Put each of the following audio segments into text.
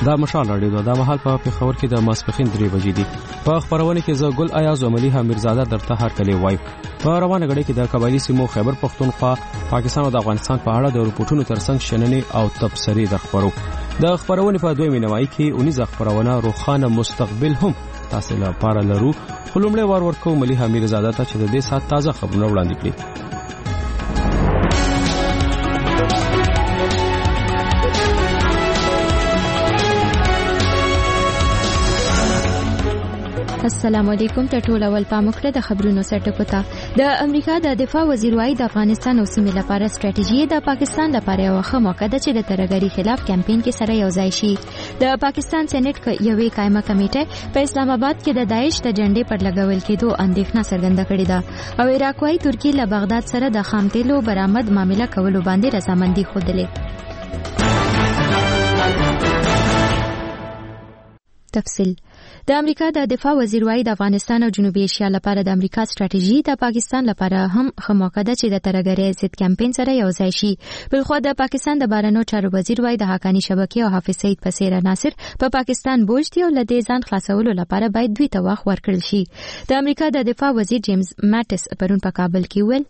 دا مشال راډیو دا مهال په پیښور کې د ماسپخین 3 بجې دي. په خبرونه کې زه ګل ایاز او مليحه میرزاده درته هر کله وای. په روانه غړي کې د قبایلی سیمو خیبر پختونخوا، پاکستان او د افغانستان په اړه د رپورټونو ترڅنګ شننې او تبصرې درخبرو. د خبرونه په دویمه نمایي کې 19 خبرونه روخانه مستقبل هم تاسو لپاره لرو. خلومړی وار ورکو مليحه میرزاده ته چې د دې سات تازه خبرونه وړاندې کړي. السلام علیکم. ته ټول اول پاموکړه د خبرونو سرټکو ته. د امریکا د دفاع وزیر وايي د افغانستان او سیمې لپاره ستراتیژي د پاکستان لپاره یو ښه موقع ده چې د ترهګرۍ خلاف کمپاین کې سره یو ځای شي. د پاکستان سېنات یوې قائمه کمیټه په اسلام آباد کې د داعش د جنډې پر لګول کېدو اندېښنه څرګنده کړې ده او عراق وايي ترکیه له بغداد سره د خام تیلو برآمد معاملې کولو باندې رضامندي ښودلې. تفصیل. د امریکا د دفاع وزیر وايي د افغانستان او جنوبي ایشیا لپاره د امریکا ستراتیژي د پاکستان لپاره هم ښه موقع ده چې د ترهګرۍ ضد کمپاین سره یو ځای شي. بلخو د پاکستان د بهرنیو چارو وزیر وايي د حقانی شبکې او حافظ سعید په څیر عناصر په پاکستان بوج دي او له دې ځان خلاصولو لپاره باید دوی ته وخت ورکړل شي. د امریکا د دفاع وزیر جیمز ماټس پرون په کابل کې ویل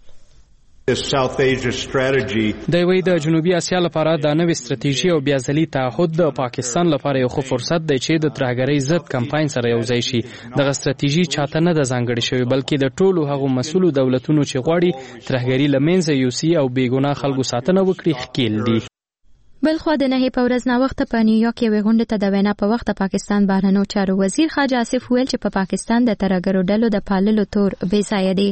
د وی د جنوبي اسیا لپاره د نوې ستراتیژي او بیا ځلي تعهد د پاکستان لپاره یو ښه فرصت دی چې د ترهګرۍ ضد کمپاین سره یو ځای شي. دغه ستراتیژي چاته نه د ځانګړې شوی بلکې د ټولو هغو مسؤلو دولتونو چې غواړي ترهګرۍ له منځه یوسي او بېګناه خلکو ساتنه وکړي ښکیل دي. بلخو د نهي په ورځ ناوخته په نیویارک یوې غونډې ته د وینا په وخت د پاکستان بهرنیو چارو وزیر خواجه آصف ویل چې په پاکستان د ترهګرو ډلو د پاللو تور بې ځایه دی.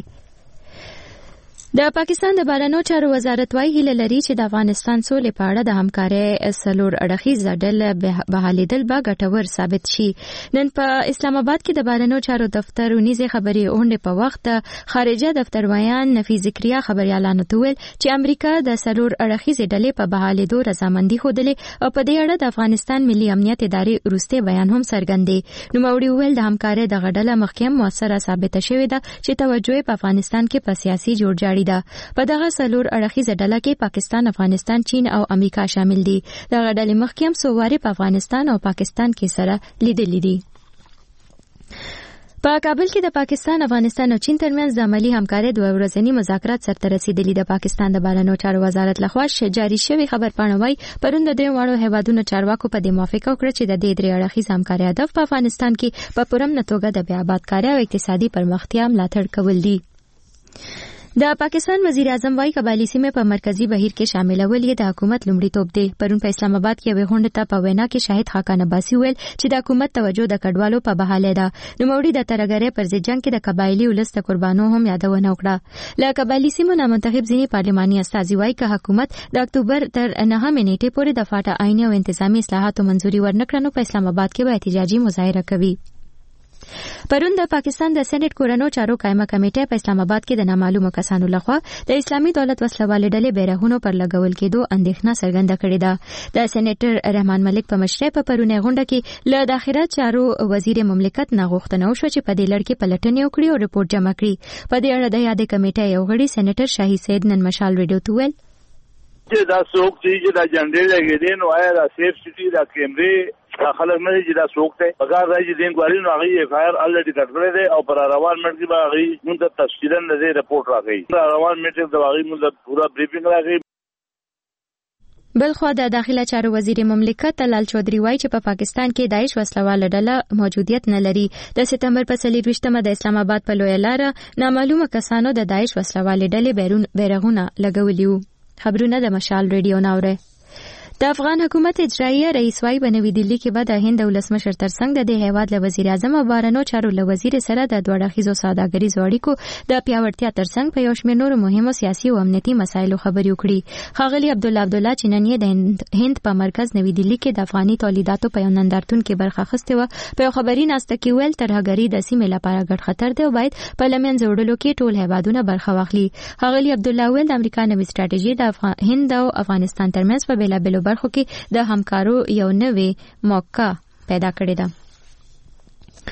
د پاکستان د بهرنیو چارو وزارت وايي هیله لري چې د افغانستان سولې په اړه د همکارۍ څلور اړخیزه ډله بحالېدل به ګټور ثابت شي. نن په اسلام آباد کې د بهرنیو چارو دفتر ونیزې خبري غونډې په وخت د خارجه دفتر ویان نفی ذکریا خبريالانو ته ویل چې امریکا د څلور اړخیزې ډلې په بحالېدو رضامندي ښودلې او په دې اړه د افغانستان ملي امنیت ادارې وروستی بیان هم څرګند دی. نوموړي ویل د همکارۍ دغه ډله مخکې هم موثره ثابته شوې ده چې توجه په افغانستان کې په سیاسي جوړجاړي په دغه څلور اړخیزه ډله کې پاکستان، افغانستان، چین او امریکا شامل دي. دغه ډلې مخکې هم څو وارې په افغانستان او پاکستان کې سره لیدلې دي. په کابل کې د پاکستان، افغانستان او چین ترمنځ د عملی همکارۍ دوه ورځني مذاکرات سرته رسیدلي. د پاکستان د بهرنیو چارو وزارت لخوا جاری شوی خبرپاڼه وايي پرون د دوه واړو هیوادونو چارواکو په دې موافقه وکړه چې د دې درې اړخیز همکارۍ هدف په افغانستان کې په پرمنه توګه د بیا آبادکارۍ او اقتصادي پرمختیا ملاتړ کول دي. د پاکستان وزیر اعظم وايي قبایلی سیمې په مرکزی بهیر کې شاملول یې د حکومت لومړیتوب دی. پرون په اسلام آباد کې یوه غونډه ته په وینا کې شاهد خاقان عباسي ویل چې د حکومت توجه د کډوالو په بحاله ده. نوموړي د ترهګرۍ پر ضد جنګ کې د قبایلی ولس د قربانو هم یادونه وکړه. له قبایلی سیمو نامنتخب ځینې پارلماني استازي وايي چې حکومت د اکتوبر تر 9 نیټې پورې د فاټا آئیني او انتظامی اصلاحاتو منځوري ورنکړه نو په اسلام آباد کې به احتجاجي مظاهره کوي. پرون د پاکستان د سېنات کورنیو چارو قائمه کمیټه په اسلام آباد کې د نامعلومو کسانو لخوا د اسلامي دولت وسلوالې ډلې بیرغونو پر لګول کېدو اندېښنه څرګنده کړې ده. د سېنیټر رحمان ملک په مشرۍ په پرونی غونډه کې له داخله چارو وزیر مملکت نه غوښتنه وشوه چې په دې لړ کې پلټنې وکړي او رپورټ جمع کړي. په دې اړه د یادې کمیټې یو غړي سېنیټر شاهي سید نن مشال ریډیو ته ویل چې دا څوک چې دا جنډې لګېدې نو آیا دا سیف سټي دا کیمرې دا خلک نه چې دا څوک دی پکار دی چې د انکوایري نو هغې اف آی آر الریډي کټ کړی دی او پر روان منټ کې به هغې مونږ ته تفصیلا د دې رپورټ راکوي. روان منټ کې د هغې مونږ ته پوره بریفینګ راکوي. بلخو د داخله چارو وزیر مملکت لال چودھری وايي چې په پاکستان کې داعش وسلواله ډله موجودیت نه لري. د سپتمبر په 24مه د اسلام آباد په لویه لاره نامعلومه کسانو د داعش وسلواله ډلې بیرغونه لګولي وو. خبرونه د مشال ریډیو ناوره. د افغان حکومت اجراییه رئیس وايي په نوي دلي کې به د هند ولسمشر ترڅنګ د دې هیواد له وزیر اعظم او بهرنیو چارو له وزیر سره د دوه اړخیزو سوداګریزو اړیکو د پیاوړتیا ترڅنګ په یو شمېر نورو مهمو سیاسي او امنیتي مسایلو خبرې وکړي. ښاغلي عبدالله چې نن یې د هند په مرکز نوي دلي کې د افغاني تولیداتو په یو نندارتون کې برخه اخیستې وه. په یو خبري ناسته کې ویل ترهګري د سیمې لپاره ګډ خطر دی او باید په له منځه وړلو کې ټول هیوادونه برخه واخلي. ښاغلي عبدالله ویل د امریکا نوې ستراتیژي د هند او افغانستان ترمنځ په بېلابېلو برخو کې د همکارو یو نوې موقع پیدا کړې ده.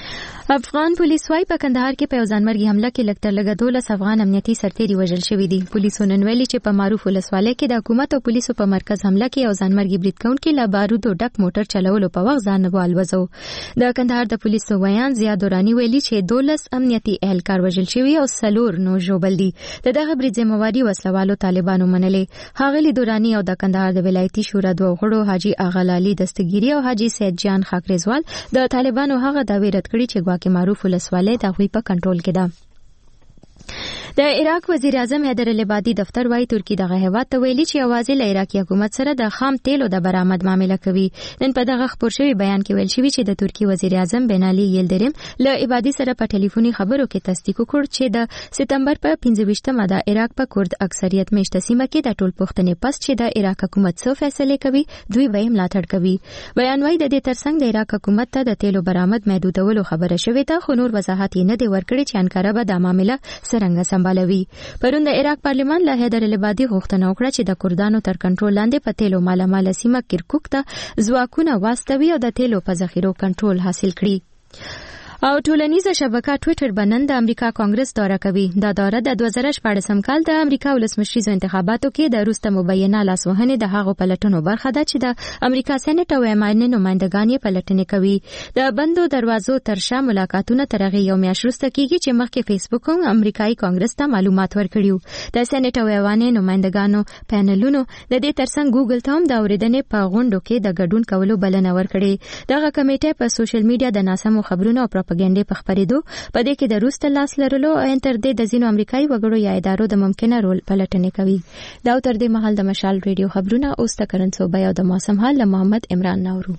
افغان پولیس وايي په کندهار کې په ځانمرګي حمله کې لکټر لګا 12 افغان امنیتي سرتیري وژل شوی دي. پولیسو نن ویلي چې په معروف ولسوالۍ کې د حکومت او پولیسو په مرکز حمله کې ځانمرګي برید کوونکي له بارودو ډک موټر چلولو په وخت ځان والوزو. د کندهار د پولیسو ویان زیاد دورانی ویلي چې 12 امنیتي اهلکار وژل شوی او 4 نور ژوبل دي. دغه برید ذمہواری وسلوالو طالبانو منلې. حاغلی دورانی او د کندهار د ولایتي شورا دوه غړو حاجی اغلالي دستګيري او حاجی سید جان خاکریزوال د طالبانو هغه دعوی رد کړي چې ګواکې معروف ولسوالۍ د غوي په کنټرول کې ده. د عراق وزیر اعظم حیدر العبادي دفتر وايي ترکی دغه هیواد ته ویلي چې اوازې له عراقي حکومت سره د خام تیلو د برآمد معاملې کوي. نن په دغه خبر شوی بیان کې ویل شوی چې د ترکی وزیر اعظم بنالي یلدریم له عبادي سره په ټلیفوني خبرو کې تصدیق وکړ چې د سپتمبر په 25مه د عراق په کورد اکثریت میشته سیمه کې د ټول پښتنې پس چې د عراق حکومت څو فیصله کوي دوی به ملاتړ کوي. بیان وايي د دې ترڅنګ د عراق حکومت ته د تیلو برآمد محدودولو خبره شوې ده خو نور وضاحت یې نه دی ورکړی چې انکاره به د معاملې څنګه سمبالوي. پرون د عراق پارلمان له حیدر العبادي غوښتنه وکړه چې د کردانو تر کنټرول لاندې په تیلو مالامال سیمه کرکوک ته ځواکونه واستوي او د تیلو په ذخیرو کنټرول حاصل کړي. او ټولنیزه شبکه ټوئیټر بنن د امریکا کانګرس دوره کوي. دا دوره د 2014 کال د امریکا ولسمشریزو انتخاباتو کې د وروسته مبینه لاسوهنې د هغو پلټنو برخه ده چې د امریکا سېنات او ایماني نمائندګان یې پلټنې کوي. د بندو دروازو تر شا ملاقاتونه تر هغې یو میاشت وروسته کېږي چې مخکې فیسبوک هم امریکایي کانګرس ته معلومات ورکړي. د سېنات او ایماني نمائندګانو پینلونو د دې ترڅنګ ګوګل ته هم د اورېدنې په غونډو کې د ګډون کولو بلنه ورکړې. دغه کمیټه په سوشل میډیا د ناسمو خبرونو او پروپاګاندا په خبرېدو په دې کې د روس ته لاس لرلو او تر دې د ځینو امریکایي وګړو یا ادارو د ممکنه رول پلټنې کوي. دا تر دې مهال د مشال ریډیو خبرونه اوس د کرنسوبه او د موسم حال له محمد عمران نورو.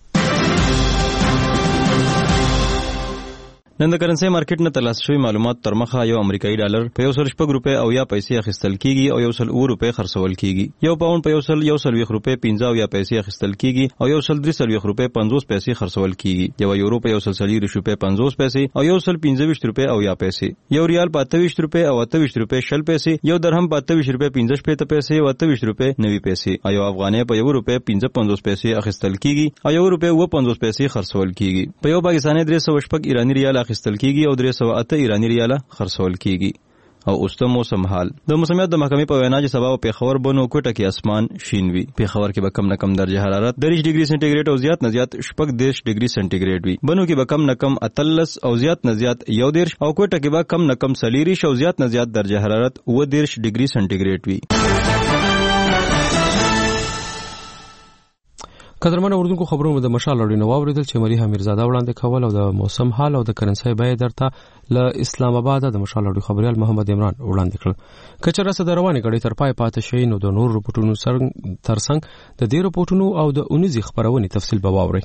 نن د کرنسي مارکیټ نه ترلاسه شوی معلومات تر مخه یو امریکایي ډالر په 1.6 روپے او یا پیسې اخیستل کیږي او 1.9 روپے خرڅول کیږي. یو پاوند په 1.1 روپے 15 او یا پیسې اخیستل کیږي او 1.3 روپے 50 پیسې خرڅول کیږي. یو یورو په 1.3 روپے 50 پیسې او 1.25 روپے او یا پیسې. یو ریال په 28 روپے او 28 روپے 60 پیسې. یو درهم په 28 روپے 15 پیسې او 28 روپے 90 پیسې. او افغانۍ په 1 روپے 55 پیسې اخیستل کیږي او 1 روپے 50 پیسې خرڅول کیږي. په یو پاکستاني 308 ایرانی ریال اخیستل کیږي او 308 ایرانی ریال خرڅول کیږي. او اوس ته موسم حال. د موسمیات د محکمې په وینا چې سبا په پیښور بنو کوټه کې اسمان شین وي. پیښور کې به کم نه کم درجه حرارت 30 ډیګري سنټیګریډ او زیات نه زیات 14 ډیګري سنټیګریډ وي. بنو کې به کم نه کم 13 او زیات نه زیات 11 او کوټه کې به کم نه کم 40 او زیات نه زیات درجه حرارت 19 ډیګري سنټیګریډ وي. قدرمن اوردونکو خبرونه د مشال اړینو واوریدل چې مليحه میرزاده وړاندې کول او د موسم حال او د کرنسي بیه درته له اسلام آباد د مشال اړینو خبريال محمد عمران وړاندې کړ. کچره سره د روانې غړي تر پای پاتې شي نو د نور رپورټونو ترڅنګ د دې رپورټونو او د اونیزي خبرونې تفصیل به واوري.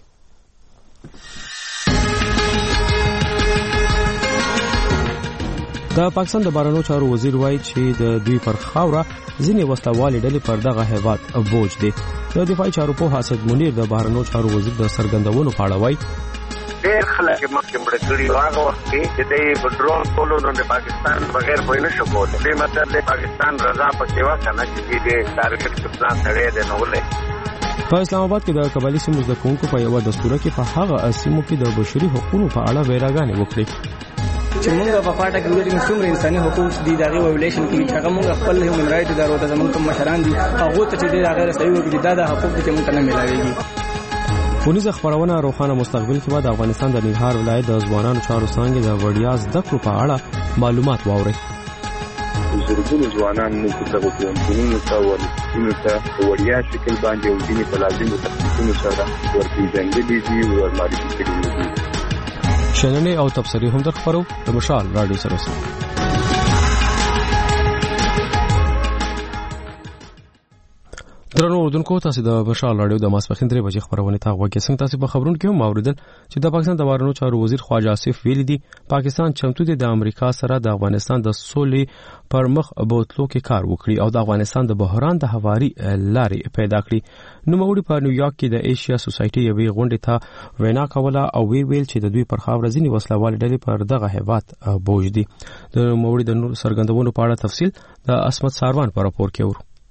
د پاکستان د بهرنیو چارو وزیر وایي چې د دوی پر خاوره ځینې وسلوالې ډلې پر دغه هیواد بوج دي. د دفاعي چارو په حسد منیر د بهرنیو چارو وزیر د سرګندونو په اړه وایي ډېر خلک مخکې مړه کړي هغه وخت کې چې د بدرون کولو د پاکستان بغیر به نه شو کولی. دې مطلب د پاکستان رضا په سیوا کنه چې دې ټارګټ پلان سره دی نو ولې په اسلام آباد کې د قبایلی سیمو د کوونکو په یو دستور کې په هغه سیمو کې د بشري حقوقو په اړه ویراګانې وکړي چې موږ په پاټه کې ورته څومره انساني حقوق دي دا غو ویلیشن کوي چې هغه موږ خپل هیومن رائټ ادارو ته زمونږ کوم مشران دي هغه ته چې دا غیر صحیح وکړي دا د حقوق چې موږ نه ملایږي. پولیس خبرونه روښانه مستقبل کې بعد افغانستان د ننګرهار ولایت د ځوانانو چارو څنګه د وړیا زده کړو په اړه معلومات واوري. زرګونو ځوانان موږ ته وګورئ ته وړیا شکل باندې او دیني په لازمو تخصصونو سره ورپېژندلي دي او ورمعرفي کړي دي. شننې او تبصرې هم در خبرو د مشال رادیو سره اوسئ. درنو اوردونکو تاسو د مشال رادیو د ماسپخین 3 بجې خبرونه تا غوږی څنګه تاسو په خبرونو کې هم اوریدل چې د پاکستان د بهرنیو چارو وزیر خواجه آصف ویلي دي پاکستان چمتو دي د امریکا سره د افغانستان د سولې پر مخ بوتلو کې کار وکړي او د افغانستان د بحران د حواري لارې پیدا کړي. نو موږ په نیویارک کې د ایشیا سوسایټي یوې غونډې ته وینا کوله او ویل چې د دوی پر خاور ځینی وسلوال ډلې پر دغه هیواد بوج دي. د موږ د نور سرګندونو په اړه تفصیل د اسمت ساروان پر راپور کې ورو.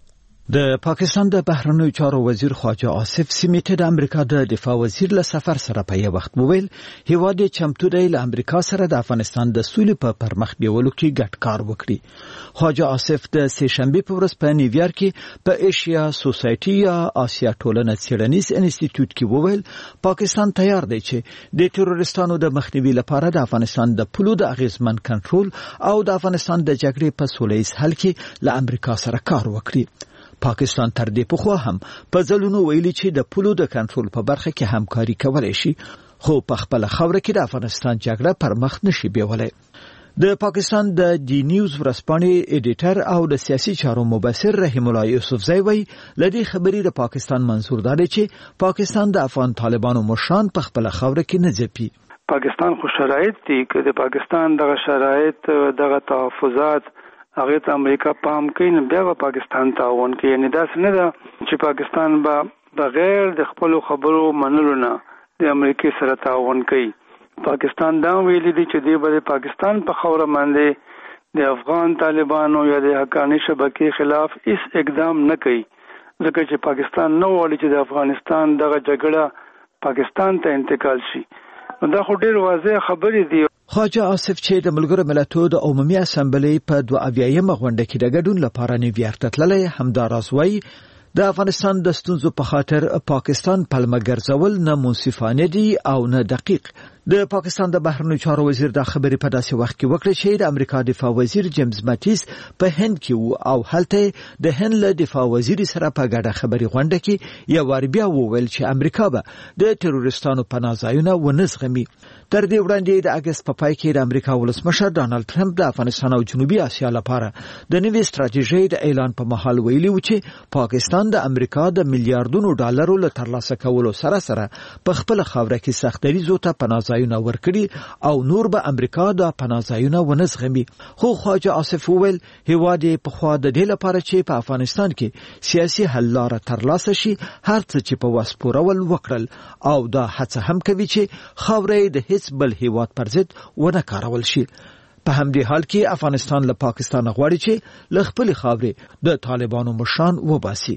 د پاکستان د بهرنیو چارو وزیر خواجه آصف سیمې ته د امریکا د دفاع وزیر له سفر سره په یو وخت وویل هیواد چمتو دی له امریکا سره د افغانستان د سولې په پرمخ بیولو کې ګډ کار وکړي. خواجه آصف د سه شنبه په ورځ په نیویارک کې په ایشیا سوسایټي یا آسیا ټولنه څېړنیز انسټیټیوټ کې وویل پاکستان تیار دی چې د تروریستانو د مخنیوي لپاره د افغانستان د پولو د اغیزمن کنټرول او د افغانستان د جګړې په سولهییز حل کې له امریکا سره کار وکړي. پاکستان تر دې پخوا هم په ځلونو ویلي چې د پولو د کنټرول په برخه کې همکاري کولای شي خو په خپل خوره کې د افغانستان جګړه پر مخ نشي بیولای. د پاکستان د ډي نیوز ورځپاڼې ایډیټر او د سیاسي چارو مبصر رحیم الله یوسفزی وایي لدی خبري د پاکستان منظور دی چې پاکستان د افغان طالبانو مشران په خپل خوره کې نه ځپي. پاکستان خو شرایط دي چې د پاکستان دغه شرایط دغه تحفظات هغه ته امریکا پام کوي نه بیا پاکستان تعاون کوي. یعنی دا څنګه ده چې پاکستان به بغیر د خپل خبرو منلو نه د امریکا سره تعاون کوي. پاکستان دا ویلي دي چې دی به پاکستان په خوره باندې د افغان طالبانو یا د حقانی شبکې خلاف هیڅ اقدام نه کوي ځکه چې پاکستان نه غواړي چې د افغانستان دغه جګړه پاکستان ته انتقال شي. دا خو ډیر واضح خبرې دي. خواجه آصف چې د ملګرو ملتونو د عمومي اسامبلې په 22مه غونډه کې د ګډون لپاره نیویارک ته تللی همداراز وایي د افغانستان د ستونزو په خاطر پاکستان پلمه ګرځول نه منصفانه دي او نه دقیق. د پاکستان د بهرنیو چارو وزیر د خبرې په داسې وخت کې وکړه چې د امریکا دفاع وزیر جیمز ماتیس په هند کې او هلته د هند له دفاع وزیر سره په ګډه خبري غونډه کې یو وار بیا وویل چې امریکا به د تروریستانو پناه ځایونه ونه زغمي. تر دې وړاندې د اگست په پای کې د امریکا ولسمشر ډانلډ ټرمپ د افغانستان او جنوبي اسیا لپاره د نوې ستراتیژۍ د اعلان په مهال ویلي و چې پاکستان د امریکا د میلیارډونو ډالرو له ترلاسه کولو سره په خپل خاوره کې سختریزو ته پناه ځایونه ورکړي او نور به امریکا د پناه ځایونه ونه زغمي. خو خواجه آصف وویل هیواد په خوا د دې لپاره چې په افغانستان کې سیاسي حل لار ترلاسه شي هر څه چې په وسپورول وکړل او دا هڅه هم کوي چې خاوره د بل هیواد پر ضد ونه کارول شي. په همدې حال کې افغانستان له پاکستان غواړي چې له خپل خاورې د طالبانو مشران وباسي.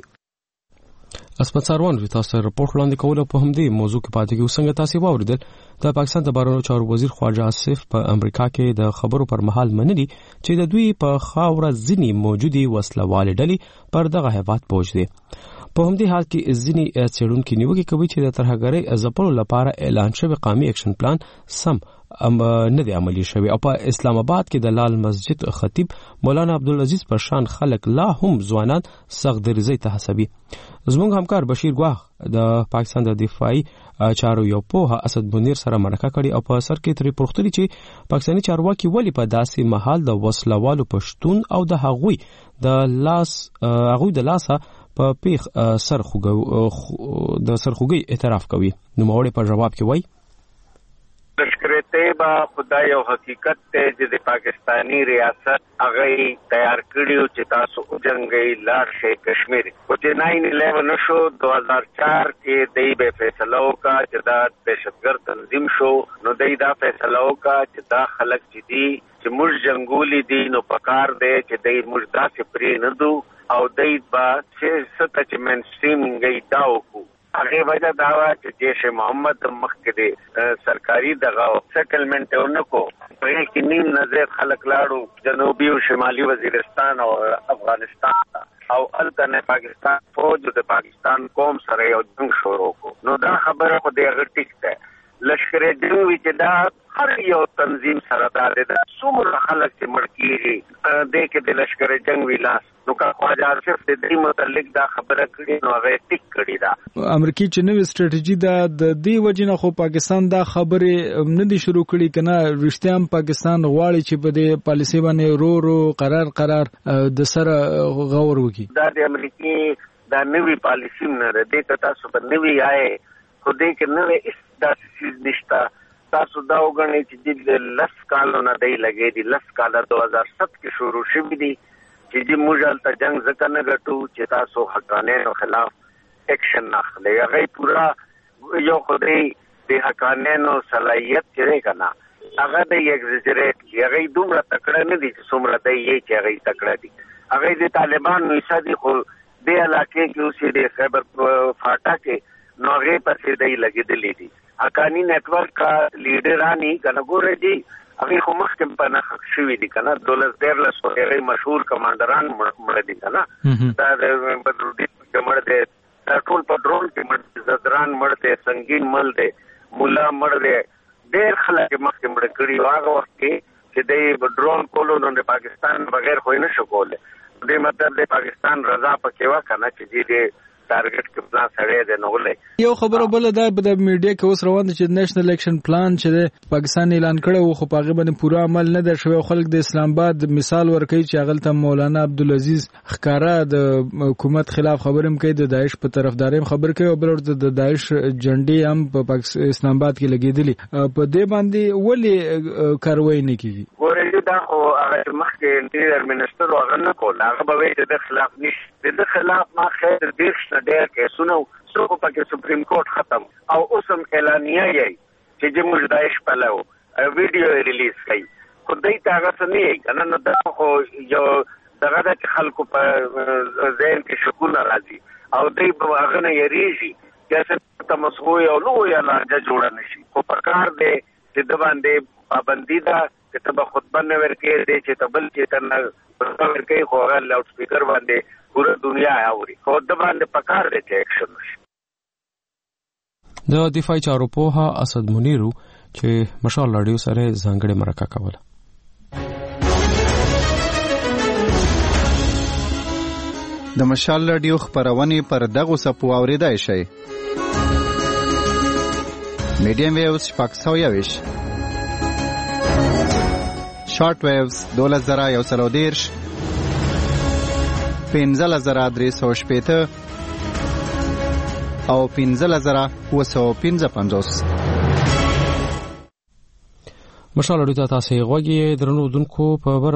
اسمت سروان تاسو راپور وړاندې کول په همدې موضوع کې پاتې کیږو. څنګه تاسو واوریدل د پاکستان د بهرنیو چارو وزیر خواجه آصف په امریکا کې د خبرو پر مهال منلي چې د دوی په خاوره ځینی موجودي وسلوال ډلې پر دغه هیواد پوج دي. په همدې حال کې ځینی څېړونکو نیوکه کوي چې د ترهګرۍ ځپلو لپاره اعلان شوی قومي اکشن پلان سم نه دی عملی شوی او په اسلام آباد کې د لال مسجد خطیب مولانا عبدالعزیز پر شان خلک لا هم ځوانان سخت دریزۍ ته هڅوي. زموږ همکار بشیر ګواخ د پاکستان د دفاعي چارو یو پوهه اسد منیر سره مرکه کړي او په سر کې ترې پوښتنه چې پاکستاني چارواکي ولې په داسې محل د وسلوالو پښتون او د هغوی د لاسه په پیخ سرخوږی اعتراف کوي. نو موري په جواب کې وایي لشکر طیبه خدای او حقیقت ته چې د پاکستانی ریاست هغه تیار کړیو چې تاسو جنگي لار شي کشمیر او چې 9/11 شو 2004 کې دای به فیصله وکړه چې دا دهشتګرد تنظیم شو. نو دای دا فیصله وکړه چې دا خلک جدي چې موږ جنگولي دي نو پکار دی چې دای موږ داسې پرې نه دو او دای با چې ست چې مینستریمینګ داو کو. هغه وجه دا و چې جیش محمد مخکې دی سرکاري دغه سیټلمنټ ورنکو په کې نیم نظر خلک لاړو جنوبي او شمالي وزیرستان او افغانستان او الته پاکستان فوج د پاکستان قوم سره یو جنگ شروع کو. نو دا خبره خو دغه ټیک ده. لشکر جنوبي چې دا هر یو تنظیم سره دا د څومره خلک چې مړ کیږي د کې د لشکر جنوبي لاس نو کا خواجه آصف د دې متعلق دا خبره کړي نو هغه ټیک کړي دا امریکای چې نوې ستراتیژي دا د دې وجنه خو پاکستان دا خبره نه دي شروع کړي کنه رښتیا هم پاکستان غواړي چې په دې پالیسي باندې رو قرار د سره غور وکړي. دا د امریکای دا نوې پالیسي نه ده د تاسو په نوې آئے خو دې کې نوې داسې چیز نشته. تاسو دا وګڼئ چې د 10 کالو نه دی لګې دي 10 کاله 2007 کې شروع شوی دي چې موږ هلته جنگ ځکه نه ګټو چې تاسو حقانینو خلاف اکشن ناخلئ. هغه پورا یو خدای د حقانینو صلاحیت چې کنه هغه د ایگزیجریټ کی هغه دومره تکړه نه دي چې څومره دی چې هغه تکړه دي. هغه د طالبان نشه دي خو د علاقې کې اوس د خیبر فاټا کې نوغه پسې دی لګېدلې دي حقانی نتورک کا لیډرانی کنګورې دي هغه خو مخکې په نخښ شوې دي کنه 2013 مشهور کمانډران مړ دي کنه دا د بدرودي کمر دي ټول په ډرون کې مړ زدران مړ دي سنگین مل دي مولا مړ دي ډېر خلک مخکې مړ کړي هغه وخت کې چې د ډرون کولو نو د پاکستان بغیر خو نه شو کوله د مطلب د پاکستان رضا پکې وکنه چې دې ټارګټ کې پلان سره دی نو ولې یو خبره بل دا د میډیا کې اوس روان دي چې نېشنل الیکشن پلان چې پاکستان اعلان کړو خو په هغه باندې پوره عمل نه در شوی خلک د اسلام آباد مثال ورکوي چې هغه مولانا عبدالعزيز خکارا د حکومت خلاف خبرم کوي د داعش په طرفداري خبر کوي او بل د داعش جنډي هم په اسلام آباد کې لګیدلي په دې باندې ولې کاروایی نه کیږي ورته دا خو هغه مخکې انټیریئر منسٹر هغه نه کول هغه به وایي د خلاف نشته د خلاف ما خیر دې ډېر کیسونه څو په سپریم کورټ ختم او اوسم اعلانیه یې چې جمهور داعش پلاو ویډیو ریلیز کړي خدای ته هغه څه نه کنه نو دا خو یو دغه د خلکو په ذهن کې شکونه راځي او دوی په هغه نه یریږي چې څه مسغوي او لوی علاقه جوړ نشي خو په کار دی چې د باندې پابندي ده چې ته به خطبه نه ورکې دی چې ته بل چې ته نه ورکې خو هغه لاوډ سپیکر باندې پوره دنیا اوري خو د باندې پکار دی چې اکشن وشي د دفاعي چارو پوها اسد منیرو چې مشال رادیو سره ځانګړي مرکه کوله د مشال رادیو خبرونه پر دغه سپو اوریدای شي میډیم ویوز پاکستانیش شارټ ویوز 2113 15,315 او 15,955 مشال اړیته تاسو غوږی درنو دونکو په بر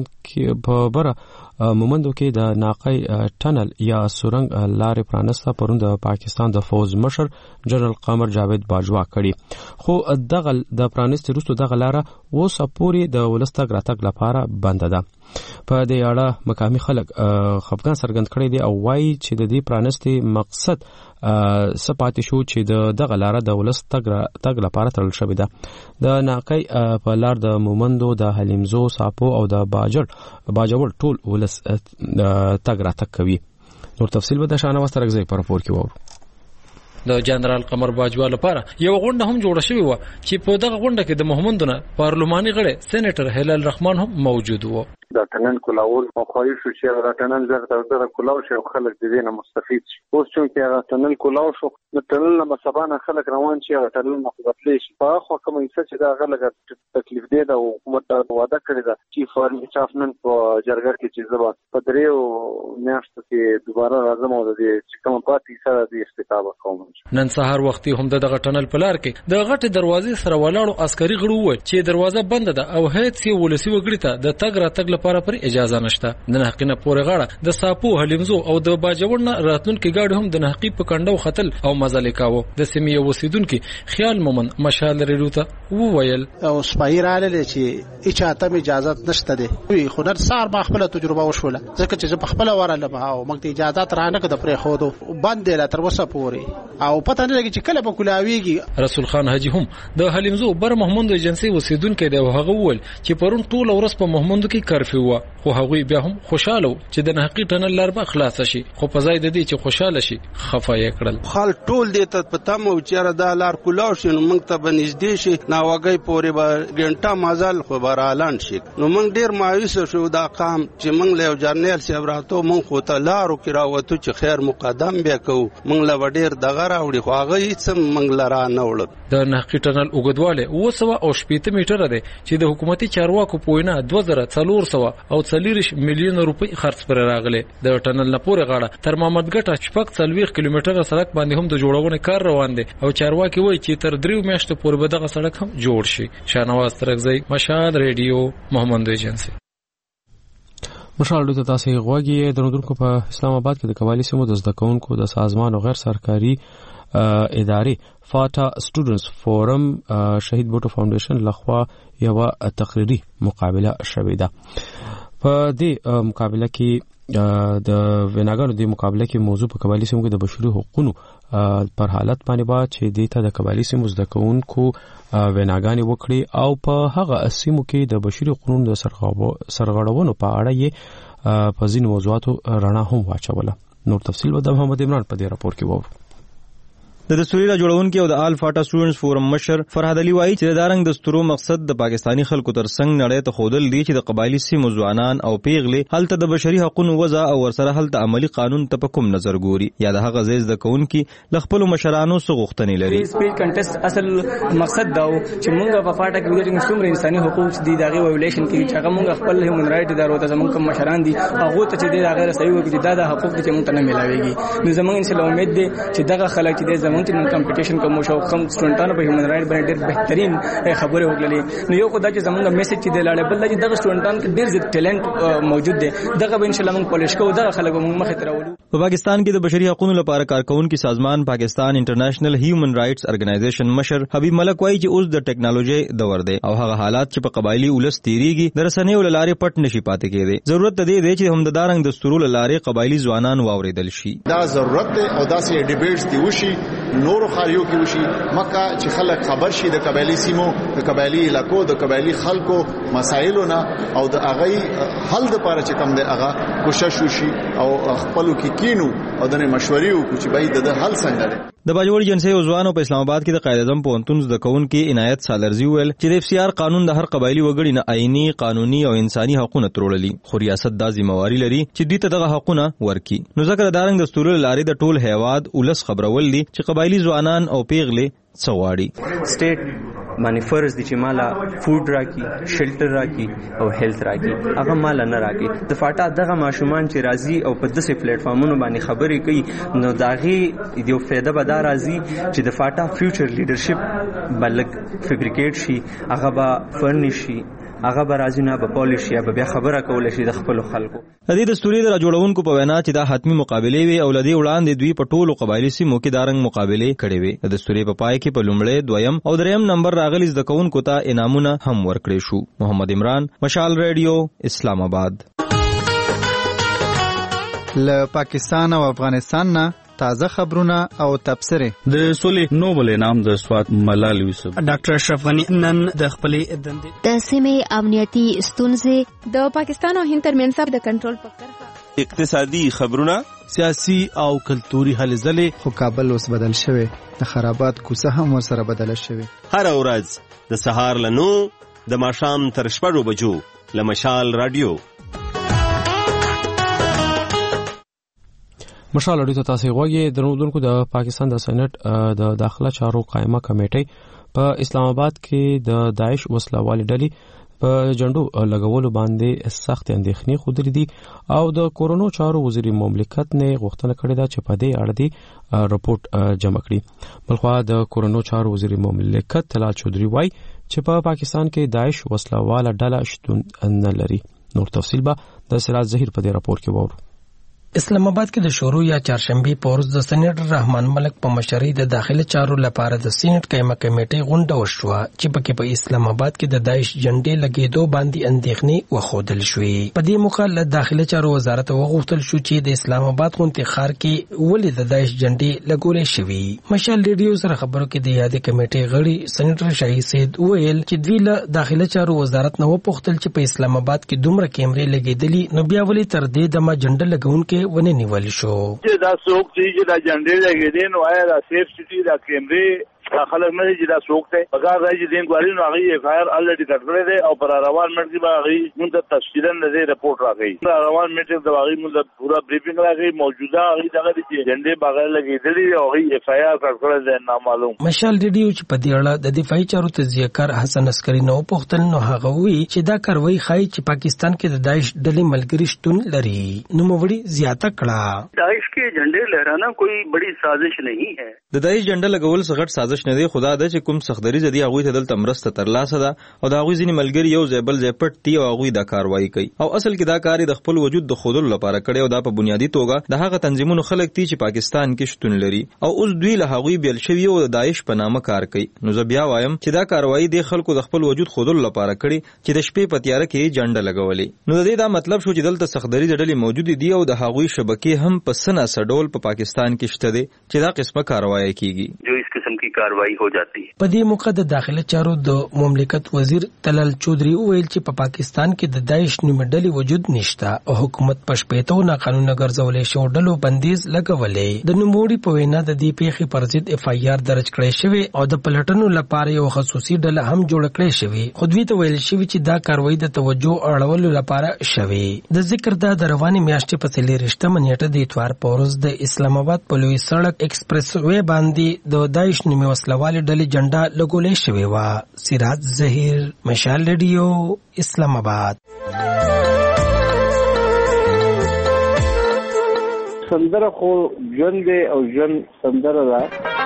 مومندو کې د ناقای ټنل یا سورنګ لارې پرانسته پروند د پاکستان د فوز مشر جنرال قمر جاوید باجوا کړي خو دغه د پرانست روسو دغه لاره اوس پورې د ولستګ راتګ لپاره بند ده په دې اړه مقامي خلک خفقان سرګند کړي دي او وایي چې د دې پرانستي مقصد سپاتې شو چې دغه لاره د ولستګ لپاره تړل شوې ده د ناقای په لار د مومندو د حلیمزو ساپو او د باجوړ ټول ولس تګ راتګ کوي نور تفصیل به د شانواز ترغزي پر پور کې وورو د جنرال قمر باجوا لپاره یو غونډه هم جوړه شوې و چې په دغه غونډه کې د محمدونه پارلماني غړي سېنیټر هلال رحمان هم موجود و دا ټنل کولاول مخاوي شو چې دا ټنل زړه کولاو شو خلک د دې نه مستفید شي اوس چې هغه ټنل کولاو شو نو ټنل نه مسابانه خلک روان شي هغه ټنل مخبطلی شي په خو کوم څه چې دا غلګ تکلیف دی دا حکومت دا وعده کړی دا چې فارم چافنن په جرګه کې چې زبا په دریو میاشتو کې دوباره راځم او د دې کوم پاتې سره د استفاده کوم نن سهار وختي هم دغه ټنل په لار کې د غټ دروازې سره ولاړو عسکري غړو و چې دروازه بند ده او هیڅ یو ولسی وګړي ته د تګ راتګ لپاره پر اجازه نشته د نحقینه پورې غاړه د ساپو حلیمزو او د باجوړ راتلونکو گاډي هم د نحقی په کندو خطل او مزل کاوه د سیمې وسیدونکو خیال مومن مشال ریلوته وویل او سپایراله چې اجازه اجازه نشته دی خو نن سار ما خپل تجربه وشوله ځکه چې په خپل وراله او موږ اجازه ترانه کده پرې خودو باندې لا تر وسه پورې او پته نه لګی چې کله په کولاویږي رسول خان حاجی هم د حلیمزو بر محمود ایجنسی وسیدونکو دی هغه ول چې پرون ټول ورځ په محمود کې کرفیو و خو هغه بیا هم خوشاله چې د نحقی ټنل لار به خلاص شي خو په ځای د دې چې خوشاله شي خفای کړل خال ټول دې ته پته مو چې دا لار کولاو شي نو موږ ته بنځدې شي ناوګي پورې به ګنټه مازال خو برالان شي نو موږ ډیر مایوس شو دا قام چې موږ له جرنیل سیب راتو موږ خو ته لارو کې راوته چې خیر مقدم بیا کو موږ له ډیر دغه راوړي خو هغه هیڅ موږ لرا نه وړ د نحقی ټنل اوږدواله 280 میټر دی چې د حکومتي چارواکو پوینه 2400 او 40 میلیون روپۍ خرڅ پر راغله د ټنل نه پورې غاړه تر محمدګټه شپږ 40 کیلومتره سړک باندې هم د جوړونې کار روان دی او چارواکي وایي چې تر 3 میاشتو پورې به دغه سړک هم جوړ شي شانواز ترغزی مشال ریډیو محمد ایجنسی مشال د تاسو غوږی درنونکو په اسلام آباد کې د قوالی سیمو د زدکونکو د سازمان او غیر سرکاري ادارې فاټا سټوډنټس فورم شهید بوټو فاونډیشن لخوا یو تقریری مقابله شوې ده په دې مقابله کې د ویناګانو د مقابله کې موضوع په قبایلی سیمو کې د بشري حقوقو پر حالت باندې با چې دیته د قبایلی سیمو زده کوونکو ویناګانې وکړي او په هغه سیمو کې د بشري حقوقو د سرغړونو په اړه یې په ځینو موضوعاتو رڼا هم واچوله. نور تفصیل به د محمد عمران په دې راپور کې وورو. د دستوري راجوړونکو او د آل فاټا سټوډنټس فورم مشر فرهاد علي وایي چې د دارنګ دستورو مقصد د پاکستانی خلکو ترڅنګ نړۍ ته خودل دی چې د قبایلی سیمو ځوانان او پیغلې هلته د بشري حقوقو وضع او ورسره هلته عملی قانون ته په کوم نظر ګوري یا د هغه ځای د کونکي لخپل مشرانو سره غوښتنې لري. سپیډ کنټیسټ اصل مقصد دا چې موږ په فاټا کې د څومره انساني حقوق دي دغه وایولیشن کې چې هغه موږ خپل هیومن رائټ ادارو ته زموږ کوم مشران دي هغه ته چې د هغه صحیح وکړي دا حقوق چې موږ ته نه ملاويږي. نو زموږ ان شاء الله امید دي چې دغه خلک چې زموږ ته کمپټیشن کوم شو کوم سټوډنټانو په هیومن رائټ باندې ډېر بهترین خبره وکړلې. نو یو خدای چې زموږ میسج چې دی لاړې بل چې دغه سټوډنټان کې ډېر زیات ټیلنټ موجود دی دغه به ان شاء الله موږ پولیش کوو دغه خلک موږ مخې ته راولو. په پاکستان کې د بشري حقوقو لپاره کارکونکو سازمان پاکستان انټرنیشنل هیومن رائټس ارګنایزیشن مشر حبیب ملک وایي چې اوس د ټیکنالوژي دور دی او هغه حالات چې په قبایلی ولس تیریږي د رسنیو لارې پټ نشي پاتې کېدی. ضرورت دی چې هم د دارنګ دستورو لارې قبایلی ځوانان واوریدل شي. دا ضرورت دی او دا سي ډیبیټس دی وشي نورو خاریو کې وشي مکه چې خلک خبر شي د قبایلی سیمو د قبایلی علاقو د قبایلی خلکو مسایلونه او د اغي حل د لپاره چې کوم دی هغه کوشش وشي او خپلو کې کینو او د مشورې وکړو چې باید د حل څنګه دی. د باجوړ جنسي ځوانانو په اسلام آباد کې د قائد اعظم پوهنتون د کونکو عنایت سالرزی ویل چې د FCR قانون د هر قبایلی وګړي نه آئینی قانوني او انساني حقوقونه تروللي خو ریاست د ذمہواری لري چې دوی ته دغه حقوقونه ورکړي. نو ځکه دارنګ دستور لارې د ټول هیواد ولس خبرول دي چې قبایلی ځوانان او پیغلې څواړي. سټیټ باندې فرض دي چې مالا فود راکې شیلټر راکې او هیلث راکې هغه مالا نه راکې. د فاټا دغه ماشومان چې راځي او په داسې پلیټ فارمونو باندې خبرې کوي نو داغي یو فایده به دا راځي چې د فاټا فیوچر لیډرشپ بلګ فیبریکیټ شي هغه به فرنیش شي هغه به راځي نه به پالیش یا به بیا خبره کول شي د خپل خلکو. د دې دستوري د راجوړونکو په وینا چې دا حتمی مقابله وي او لدی وړاندې دوی په ټولو قبایلی سیمو کې دارنګ مقابله کړي وي. د دستوري په پای کې په لومړی دویم او دریم نمبر راغلي زده کوونکو ته انعامونه هم ورکړي شو. محمد عمران مشال ریډیو اسلام آباد. له پاکستان او افغانستان نه تازه خبرونه او تبصره. د سولې نوبل انعام د سوات ملال یوسف ډاکټر اشرف غنی نن د خپلې دندې د سیمې امنیتي ستونزې د پاکستان او هند ترمنځ د کنټرول په کرښه اقتصادي خبرونه سیاسي او کلتوري هلې ځلې. خو کابل اوس بدل شوی د خرابات کوڅه هم ورسره بدل شوی. هر ورځ د سهار له 9 د ماښام تر 6 بجو له مشال رادیو مشال اړیته تاسو غوږی درودونکو. د پاکستان د سېنات د داخله چارو قائمه کمیټې په اسلام آباد کې د داعش وسلوال ډلې په جنډو لګولو باندې سخت اندېښنې خوده دي او د کورونو چارو وزیر مملکت نه غوښتنه کړې ده چې په دې اړه دی رپورت جمع کړي. بلخوا د کورونو چارو وزیر مملکت طلال چودري وایي چې په پاکستان کې داعش وسلوال ډله شتون نه لري. نور تفصیل به د سراج ظهیر په دې راپور کې وورو. اسلام آباد کې د شروع یا چهارشنبه پورز د سېنیټر رحمان ملک په مشرۍ د داخله چارو لپاره د سېنیټ قائمه کمیټې غونډه وشوه چې پکې په اسلام آباد کې د داعش جنډې لګېدو باندې اندېښنې وښودل شوې. په دې موخه له داخله چارو وزارت وغوښتل شو چې د اسلام آباد غونډې ښار کې ولې د داعش جنډې لګولې شوې. مشال ریډیو سره خبرو کې د یادې کمیټې غړي سېنیټر شاهي سید ویل چې دوی له داخله چارو وزارت نه وپوښتل چې په اسلام آباد کې دومره کیمرې لګېدلې نو بیا ولې تر دې دمه جنډه لګونکي ونه نیول شو. چې دا څوک چې دا جنډې لګېدې نو آیا دا سیف سټي دا کیمرې خلک نه چې دا څوک دی پکار راځي د انکوایري نو هغه یې فایر الریډي کټ کړی دی او پر روان منټ کې به هغه مونږ ته تفصیلا د رپورټ راغی. روان منټ د هغه مونږ پورا بریفینګ راغی موجوده هغه دغه چې جنډې بغیر لګېدلې او هغه اف آی آر کټ کړی دی نامعلوم. مشال ریډیو چې په دې اړه د دفاعي چارو تجزیه کار حسن عسکری نو پوښتل نو هغه وی چې دا کاروي خای چې پاکستان کې د داعش ډلې ملګری شتون لري. نو موړي زیاته کړه داعش के झंडे लहराना कोई बड़ी साजिश नहीं है. د دایښ جنډه لګول څه غټ سازش نه دی، خدا د چې کوم سختري زدي هغه ته دلته مرسته ترلاسه ده او د هغه ځینې ملګری یو ځای بل ځای پټ دی او هغه د کاروایی کوي او اصل کې دا کار د خپل وجود د خودلو لپاره کړي او دا په بنیادی توګه د هغه تنظیمونو خلک دي چې پاکستان کې شتون لري او اوس دوی له هغه بیل شوی او د دایښ په نامه کار کوي. نو زه بیا وایم چې دا کاروایی د خلکو د خپل وجود خودلو لپاره کړي چې د شپې په تیاره کې جنډه لګولې. نو د دې دا مطلب شو چې دلته سختري د ډلې موجود دي او د هغه شبکې هم په سنا سډول په پاکستان کې شته دي چې دا قسمه کاروایی کیږي جو اس قسم کی کاروائی हो जाती है. په دې موقع د داخله چارو د مملکت وزیر طلال چودري وویل چې په پاکستان کې د داعش نیمه ډلې وجود نشته او حکومت په شپېتو ناقانونه ګرځولې شو ډلو بندیز لګولې. د نوموړي په وینا د دې پیښې پر ضد اف آی آر درج کړی شوی او د پلټنو لپاره یو خصوصي ډله هم جوړ کړې شوی. خو دوی ته ویل شوی چې دا کاروایی د توجه اړولو لپاره شوی. د ذکر د رواني میاشتې په 23 نیټه د اتوار په ورځ د اسلام آباد په لوی سړک ایکسپریس وې باندې د داعش نیمه وسلوالې ډلې جنډه لګولې شوې وه. سراج ظهیر، مشال ریډیو، اسلام آباد. سندره خو ژوند دی او ژوند سندره ده،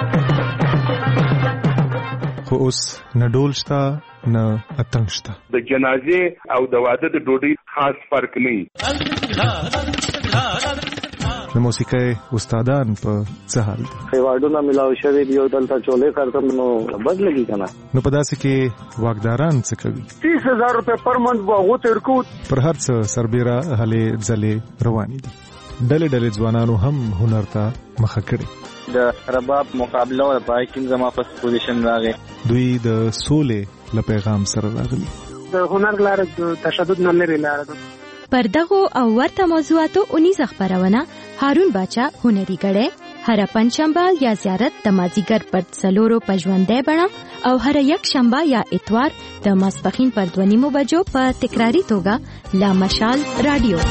خو اوس نه ډول شته نه اتنګ شته. د جنازې او د واده د ډوډۍ خاص فرق نه. د موسیقۍ استادان په څه حال دي؟ ایوارډونه ملاو شوي دي او دلته چولې کارتم نو بد لګي کنه. نو په داسې کې واکداران څه کوي؟ 30,000 روپے پر منت به غوته ورکو. پر هر څه سربېره هلې ځلې روانې دي. ډلې ډلې ځوانانو هم هنر ته مخه کړي. د رباب مقابله او پای کې زما په پوزیشن راغی. دوی د سولې له پیغام سره راغلي. د هنر لاره د تشدد نه لري لاره ده. پر دغو او ورته موضوعاتو 19 خبرونه هارون باچا هنري غړې هر پنځشنبه یا زیارت د مازیګر پر څلورو پژوندې بڼه او هر یک شنبه یا اتوار د ماسپخین پر 2:30 بجو په تکراری توګه لا مشال رادیو.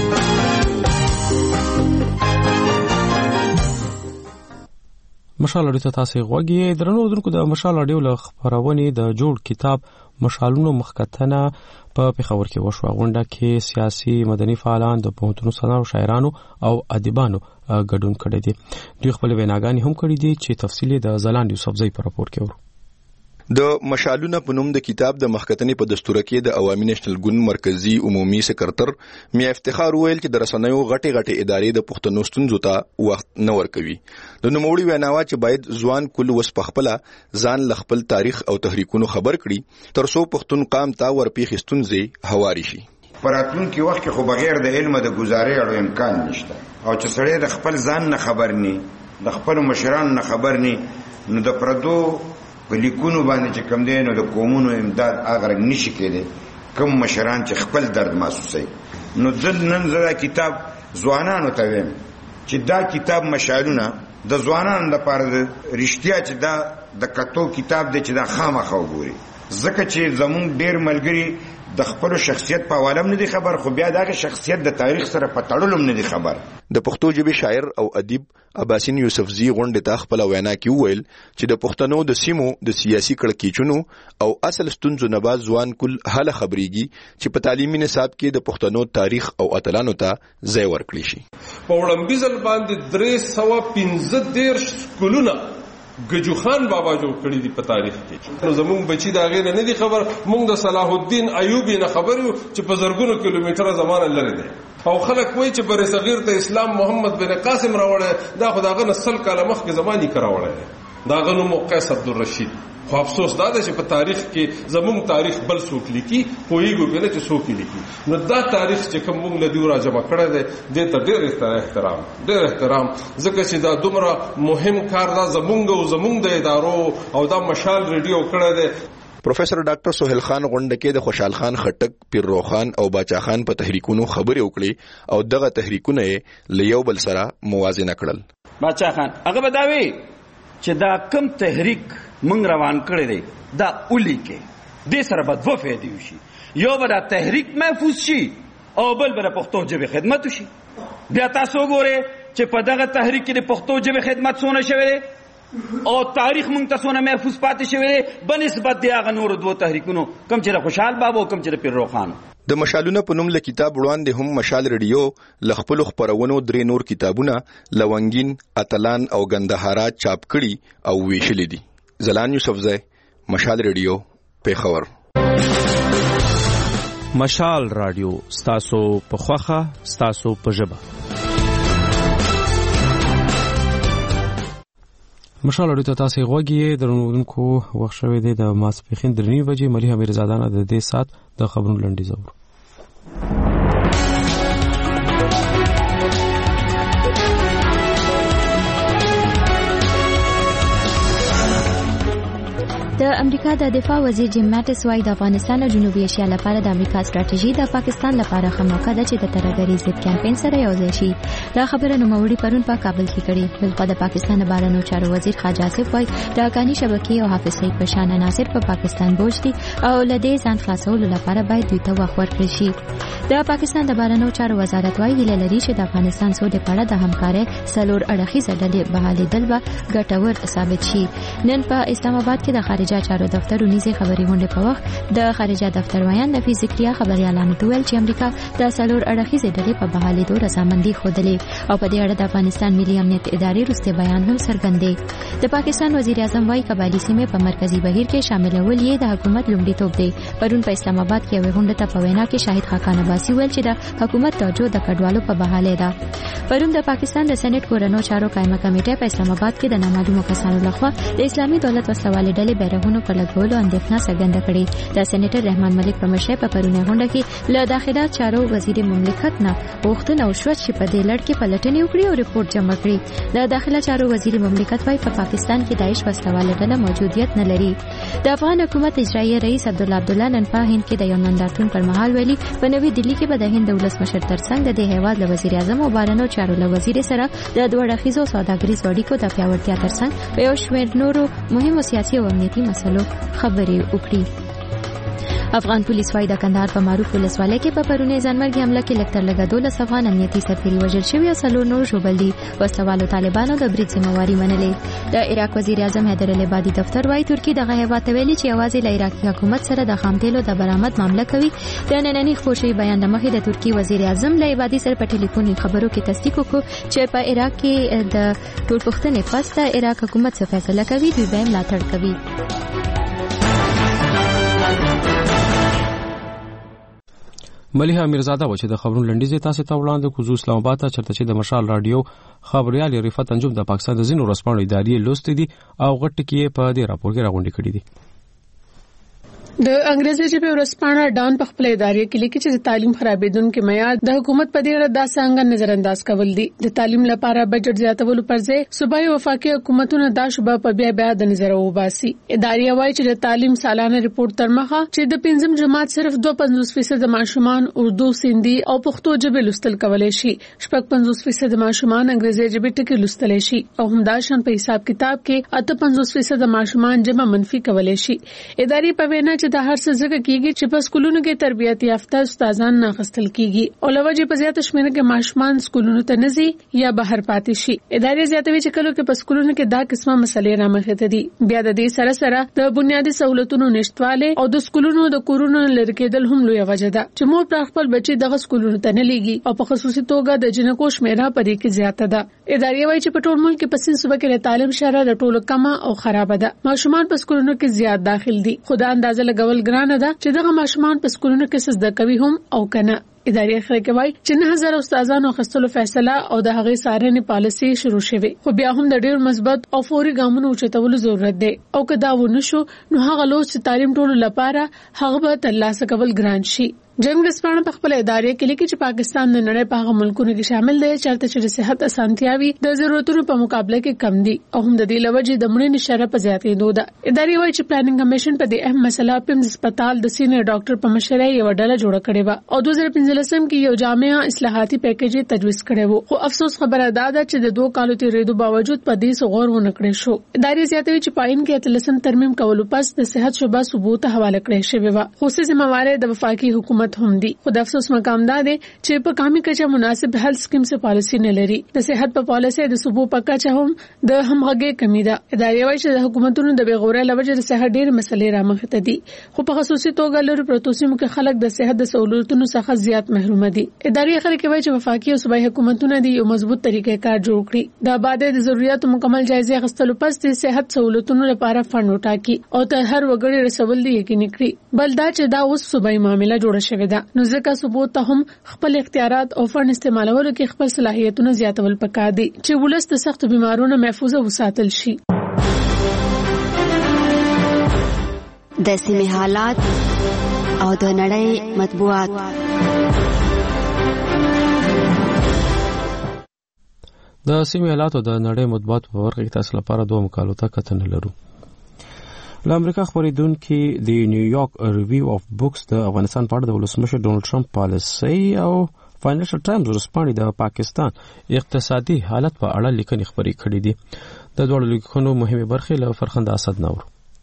مشال رادیو ته تاسو غوږی درنو درکو د مشال رادیو له خبرونه د جوړ کتاب مشالونو مخکتنه په پیښور کې وشو. غونډه کې سیاسي مدني فعالان د پوهنتونو سنارو شاعرانو او ادیبانو ګډون کړی دي. دوی خپل ویناګانې هم کړې دي چې تفصیلی د زلاند یوسفزئی په راپور کې ورو. د مشالونه په نوم د کتاب د مخکتنې په دستور کې د عوامي نېشنل ګوند مرکزی عمومي سکرټر میا افتخار ویل چې د رسنیو غټي ادارې د پښتنو ستونزو ته وخت نه ورکوي. د نوموړي ویناوه چې باید ځوان کل وسپخپله ځان ل خپل تاریخ او تحریکونو خبر کړي ترڅو پښتون قام ته ورپیښ ستونزې هواري شي. پراتونکو وخت کې خو بغیر د علم د گزارې اړو امکان نشته او چې سړی د خپل ځان نه خبر نه د خپل مشران نه خبر نه نو د پردو ولیکونو باندې چې کم دی نو د قومونو امداد اگر نشي کېده کم مشران چې خپل درد محسوسوي. نو نن زړه کتاب ځوانانو ته ویم چې دا کتاب مشالونه د ځوانانو لپاره د رښتیا چې دا د کتو کتاب دی چې دا خامخا وګوري ځکه چې زمون ډیر ملګری د خپل شخصیت په حواله نه دي خبر خو بیا دغه شخصیت د تاریخ سره په تړلو نه دي خبر. د پښتو ژبې شاعر او ادیب عباسین یوسفزئی غونډه ته خپل وینا کې وویل چې د پښتنو د سیمو د سیاسي کړکېچونو او اصل ستونزو نه بعد ځوان کل حل خبريږي چې په تعلیمي نصاب کې د پښتنو تاریخ او اتلانو ته ځای ورکړي شي. په وړاندیز باندې 315 سکولونه گجو خان بابا جو کړی دی په تاریخ کې. نو زموږ بچی دا غیر نه دي خبر موږ د صلاح الدین ایوبی نه خبر یو چې په زرګونو کیلومتره زمانه لري دي او خلک وایي چې بر صغیر ته اسلام محمد بن قاسم راوړی دا خداغه نسل کاله مخکې زمانی کراوړی دا غنو مقیس عبدالرشید. خو افسوس دا ده چې په تاریخ کې زموږ تاریخ بل څوک لیکي پوهیږو کنه چې څوک لیکي. نو دا تاریخ چې کوم موږ له دیو را جمع کړی دی د ته ډېر احترام ځکه چې دا دومره مهم کار دا زموږ د ادارو او دا مشال ریډیو کړی دی. پروفیسر ډاکټر سہیل خان غونډه کې د خوشحال خان خټک، پیرو خان او باچا خان په تحریکونو خبرې وکړي او دغه تحریکونه له یو بل سره موازنه کړل. باچا خان هغه بداوي چې دا کم تحریک مونږ روان کړی دی دا اولی کې دې سره به دوه فایدې وشي. یو به دا تحریک محفوظ شي او بل به د پښتو ژبې خدمت وشي. بیا تاسو ګورئ چې په دغه تحریک کې د پښتو ژبې خدمت څونه شوی دی او تاریخ مونږ ته څونه محفوظ پاتې شوی دی بنسبت د هغه نورو دوه تحریکونو کوم چې د خوشحال بابا او کوم چې د پیرو خان. د مشالونه په نوم له کتاب وړاندې هم مشال ریډیو لخپل خبرونو 3 نور کتابونه لونګین، اتلان او غندهارات چاپ کړي او ویشل دي. زلان یوسفزی، مشال ریډیو، پیښور. مشال رادیو ستاسو په خوخه، ستاسو په ژبه. مشال رادیو ته تاسو غوږی درنونکو وخت شوی دی د ماسپخین درنی بجې ملي امیرزادانه د دې سات د خبرونو لنډیز اورو. د امریکا د دفاع وزیر جیم ماټس وايي د افغانستان او جنوبي ایشیا لپاره د امریکا ستراتیژي د پاکستان لپاره ښه موقع ده چې د ترهګرۍ ضد کمپاین سره یوځای شي. دا خبره نوموړي پرون په کابل کې کړې. بلخو د پاکستان بهرنیو چارو وزیر خواجه آصف وايي د حقاني شبکې او حافظ سعید په شان عناصر په پاکستان بوج دي او لدې ځان خلاصولو لپاره باید دوی ته وخت ورکړل شي. د پاکستان د بهرنیو چارو وزارت وايي هیله لري چې د افغانستان سودې په اړه د همکارۍ څلور اړخیزه ډلې بحالېدل به ګټور ثابت شي. نن په اسلام آباد کې د خارجه چارو دفتر ونیزه خبري غونډه په وخت د خارجه دفتر ویان نفیس ذکریا خبريالانو ته ویل چې امریکا د څلور اړخیزه ډلې په بحالېدو رضامندي خوده او په دې اړه د افغانستان ملي امنیت ادارې وروسته بیان هم څرګندې. د پاکستان وزیر اعظم وايي قبایلی سیمې په مرکزی بهیر کې شاملول یې د حکومت لومړیتوب دی. پرون په اسلام آباد کې یو غونډه ته په وینا کې شاهد خاقان عباسي ویل چې د حکومت توجه د کډوالو په بحاله ده. پرون د پاکستان د سېنات کورنو چارو قائمه کمیټه په اسلام آباد کې د نامعلومو کسانو لخوا د اسلامي دولت وسوالې ډلې بیرغونو پر لګولو اندېښنه څرګنده کړې. د سېنیټر رحمان ملک په مشرۍ په پرونه غونډه کې له داخله چارو وزیر مملکت نه غوښتنه وشوه چې په دې لړ کې پلټنې وکړي او ریپورت جمع کړي. د داخله چارو وزیر مملکت وايي په پاکستان کې داعش وسوالې ډله موجودیت نه لري. د افغان حکومت اجرایي رئیس عبدالله نن په هند کې د یو نندارتون پر مهال ویلي په نوې دلی کې به د هند ولسمشر ترڅنګ د هیواد له وزیر اعظم او بهرنیو چارو له وزیر سره د دوه اړخیزو سوداګریزو اړیکو د پیاوړتیا ترڅنګ په یو شمېر نورو مهمو سیاسي او امنیتي مسلو خبرې وکړي. افغان پولیس وايي د کندهار په معروف ولسوالۍ کې په پرونی ځانمرګي حمله کې لکتر لګدول افغان امنیتي سرتیري وژل شوی او څلور نور ژوبل دي. وسوالو طالبانو د برید ذمہواری منلې. د عراق وزیر اعظم حیدر العبادي دفتر وايي ترکی دغه هیواد ته ویلي چې یوازې له عراقي حکومت سره د خام تیلو د برآمد معاملې کوي. د نننۍ خبري بیان د مخې د ترکی وزیر اعظم له عبادي سره په ټلیفوني خبرو کې تصدیق وکړ چې په عراق کې د ټولپوښتنې پس د عراق حکومت څه فیصله کوي دوی به ملاتړ کوي. مليحه امیرزاده و چې د خبرونو لنډیز تاسو ته وړاندې کوزو اسلام آباد ته چرته چې د مشال رادیو خبريال رفعت انجم د پاکستان د زینو رسپانو ادارې لوست دي او غټ کې په دې راپور کې راغونډې کړې دي. د انګریزي ژبې ورسپانه ډان په خپل ادارې کې لیکي چې د تعلیم خرابېدونکو معیار د حکومت په دې اړه د څنګه نظر انداز کول دي. د تعلیم لپاره بجټ زیاتولو پر ځای صوبایي وفاقي حکومتونه دا شوبه په بیا د نظر وباسي. ادارې وايي چې د تعلیم سالانه ریپورت تر مخه چې د 5م جماعت صرف 52% د ماشومان اردو، سندي او پښتو ژبې لوستل کولای شي. 55% د ماشومان انګریزي ژبې ټکي لوستلی شي او همداشان په حساب کتاب کې 58% د ماشومان جمع منفي کولای شي. ادارې په وینا د هر څه ځکه کیږي چې په سکولونو کې تربیت یافته استادان نه غستل کیږي او لوجه په زیات شمېر کې ماشومان سکولونو ته نزي یا بهر پاتې شي. ادارې زیاتوي چې کله کې په سکولونو کې دا قسمه مسلې رامخته دي. بیا د دې سره سره د بنیادي سہولتونو نشټواله او د سکولونو د کورونو لری کېدل هم لوی وجه ده چې مور پر خپل بچي دغه سکولونو ته نه لېږي او په خصوصي توګه د جنکو شمیره پرې کې زیاته ده. ادارې وايي چې په ټول ملک کې په سین صوبه کې د تعلیم شره د ټولو کمه او خراب ده. ماشومان په سکولونو کې زیات داخل دي. خدا اندازه لګول ګرانه ده چې دغه ماشومان په سکولونو کې څه زده کوي هم او کنه. ادارې خبرې کوي چې 9000 استادانو خستلو فیصله او د هغې سارنې پالیسي شروع شوه. خو بیا هم د ډېر مثبت او فوري ګامونو اوچتولو ضرورت دی او که دا ونه شو نو هغه لوست تعلیم ټولو لپاره هغه به ترلاسه کول ګران شي. جنگ رسپانه په خپل ادارې کې لیکي چې پاکستان د نړۍ په هغه ملکونو کې شامل دی چې د صحت اسانتیاوي د ضرورتونو په مقابله کې کم دي او هم د دې لوجې د مړینې نشره په زیاتېدو ده. ادارې وايي چې پلانینګ کمیشن په دې اهم مسله په هسپتال د سینیئر ډاکټر په مشرۍ یو ډله جوړه کړې و او 2015 کې یو جامع اصلاحاتي پیکیج تجویز کړی و. خو افسوس خبره ده چې د 2 کالو تیریدو باوجود په دې څغور ونه کړی شو. ادارې زیاتوي چې پاین کې 13 ترمیم کولو پس د صحت شعبه ثبوت حواله کړی شوی و. خصوصي ذمہواره د وفاقي حکومت حکومت هم دي. خو د افسوس مقام دا دی چې په قومي کچه مناسب هیلث سکیم څخه پالیسی نه لري. د صحت په پالیسي د صوبو په کچه هم د همغږي کمی ده. ادارې وايي چې د حکومتونو د بېغورۍ لوجه د صحت ډېر مسلې رامخته دي. خو په خصوصي توګه لري پروتوسیمو کې خلک د صحت د سہولتونو څخه زیات محروم دي. ادارې خلک وايي چې وفاقي او صوبایي حکومتونه دي یو مضبوط طریقې کار جوړ کړي. د آبادی د ضرورتو مکمل جایزه اخیستلو پس د صحت سہولتونو لپاره فند وټاکي او تر هر وګړي رسول دي یقیني کړي. بل دا چې دا اوس صوبایي معاملې جوړه شوې ده، نو ځکه صوبو ته هم خپل اختیارات او فند استعمالولو کې خپل صلاحیتونه زیاتول پکار دي چې ولس د سخت بیمارونو محفوظ وساتل شي. د سیمې حالات او د نړۍ مطبوعات. د سیمې حالات او د نړۍ مطبوعات په برخه کې تاسو لپاره دوه مقالو ته کتنه لرو. له امریکا خبرېدونکي د نیویارک ریویو اف بوکس د افغانستان په اړه د ولسمشر ډونالد ټرمپ پالیسي او فاینانشل ټایمز ورسپانې د پاکستان اقتصادي حالت په اړه لیکنې خبرې کړې دي. د دوه لیکنو مهمه برخې له فرخنده اسد نور.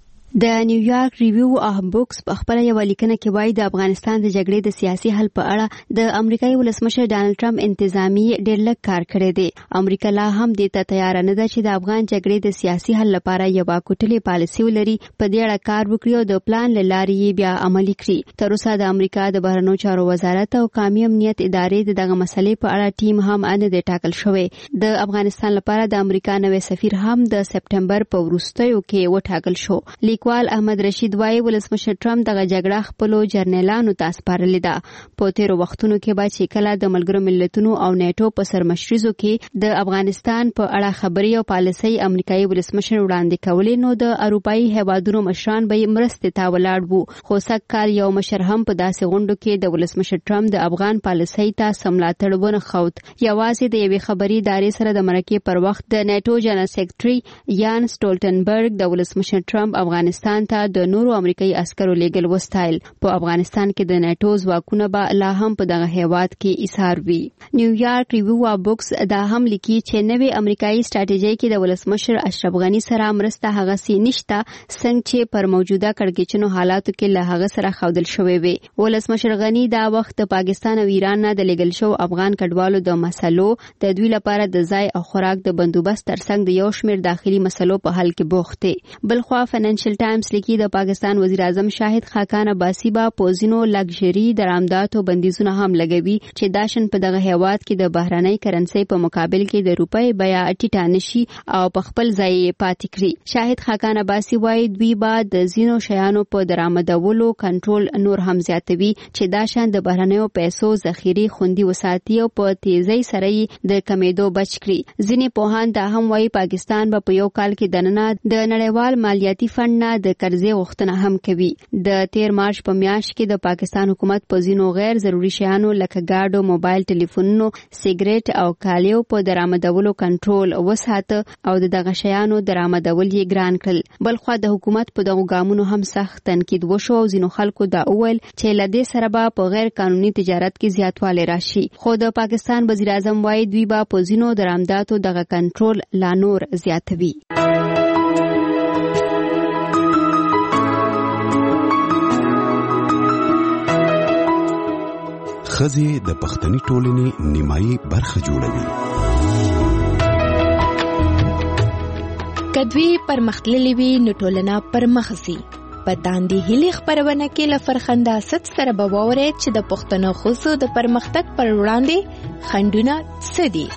د نیویارک ریویو اف بوکس په خپل یو لیکنه کې وایي د افغانستان د جګړې د سیاسي حل په اړه د امریکایي ولسمشر ډانلډ ټرمپ انتظامی ډېر لږ کار کړی دی. امریکا لا هم د ته تیار نه ده چې د افغان جګړې د سیاسي حل لپاره یو کوټلې پالیسي ولري، په دې اړه کار وکړي او د پلان لارې بیا عملي کړي. تر اوسه د امریکا د بهرنیو چارو وزارت او قومي امنیت ادارې دغه مسلې په اړه ټیم هم نه دی ټاکل شوی. د افغانستان لپاره د امریکا نوې سفیر هم د سپټمبر په وروستیو کې وټاکل شو. لیکوال احمد رشید وايي ولسمشر ټرمپ دغه جګړه خپلو جرنیلانو ته سپارلې ده. په تیرو وختونو کې به چې کله د ملګرو ملتونو او نیټو په سرمشريزو کې د افغانستان په اړه خبري او پالیسي امریکایي ولسمشر وړاندې کولې، نو د اروپאי هیوادونو مشران به مرستې ته ولاړ وو. خو سکهال یو مشر هم په داسې غونډو کې د ولسمشر ټرمپ د افغان پالیسي ته سملاتړ ونه خوت. یوازې د یوې خبري ادارې سره د مرکې پر وخت د نیټو جنرال سیکریټري یان سټولټنبرګ د ولسمشر ټرمپ افغانستان ته د نورو امریکایي عسکرو لیږل وستایل. په افغانستان کې د نیټو ځواکونه به لا هم په دغه هیواد کې ایثار وي. نیویارک ریویو اف بوکس دا هم لیکي چې نوې امریکایي ستراتیژي کې د ولسمشر اشرف غنی سره مرسته هغه سي نشته څنګه چې پر موجوده کړکېچنو حالاتو کې له هغه سره خوندل شوی وي. ولسمشر غنی دا وخت د پاکستان او ایران نه د لیږل شو افغان کډوالو د مسلو د دوی لپاره د ځای او خوراک د بندوبست ترڅنګ د یو شمېر داخلي مسلو په حل کې بوخت دي. بلخوا فاینانشل ټایمز لیکي د پاکستان وزیر اعظم شاهد خاقان عباسی با پوزینو لګژري درآمدات او بندیزونه هم لګوي چې داشن په دغه هیواد کې د بهراني کرنسي په مقابل کې د روپۍ بیا ټیټه نشي او په خپل ځای پاتې کړي. شاهد خاقان عباسی وايي دوی بعد د زینو شیانو په درآمدولو کنټرول نور هم زیاتوي چې داشن د بهرانيو پیسو ذخیره خوندي وساتي او په تیزی سره د کمیدو بچ کړي. ځینې پوهان دا هم وايي پاکستان په یو کال کې دننه د نړیوال مالیاتي فند نه د قرضې غوښتنه هم کوي. د 13 مارچ په میاشت کې د پاکستان حکومت په ځینو غیر ضروري شیانو لکه گاډو، موبایل ټلیفونونو، سیګریټ او کالیو په درآمدولو کنټرول وساته او دغه شیانو درآمدول یې ګران کړل. بلخو د حکومت په دغه ګامونو هم سخت تنقید وشو او ځینو خلکو دا وویل چې لدې سره به په غیر قانوني تجارت کې زیاتوالی راشي. خو د پاکستان وزیر اعظم وايي دوی به په ځینو درآمداتو دغه کنټرول لا نور زیاتوي. ښځې د پښتني ټولنې نیمایي برخه جوړوي. کدوی پرمختللې وي نو ټولنه پرمخسي. په داندې هلي خبرونه کې لفرخنده ست سره بوورې چې د پښتنو خصو د پرمختګ پر وړاندې خندونه سدي.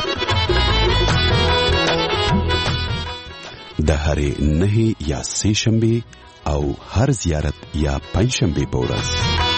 د هرې نهي یا سې شنبه او هر زیارت یا پنځشنبه په ورځ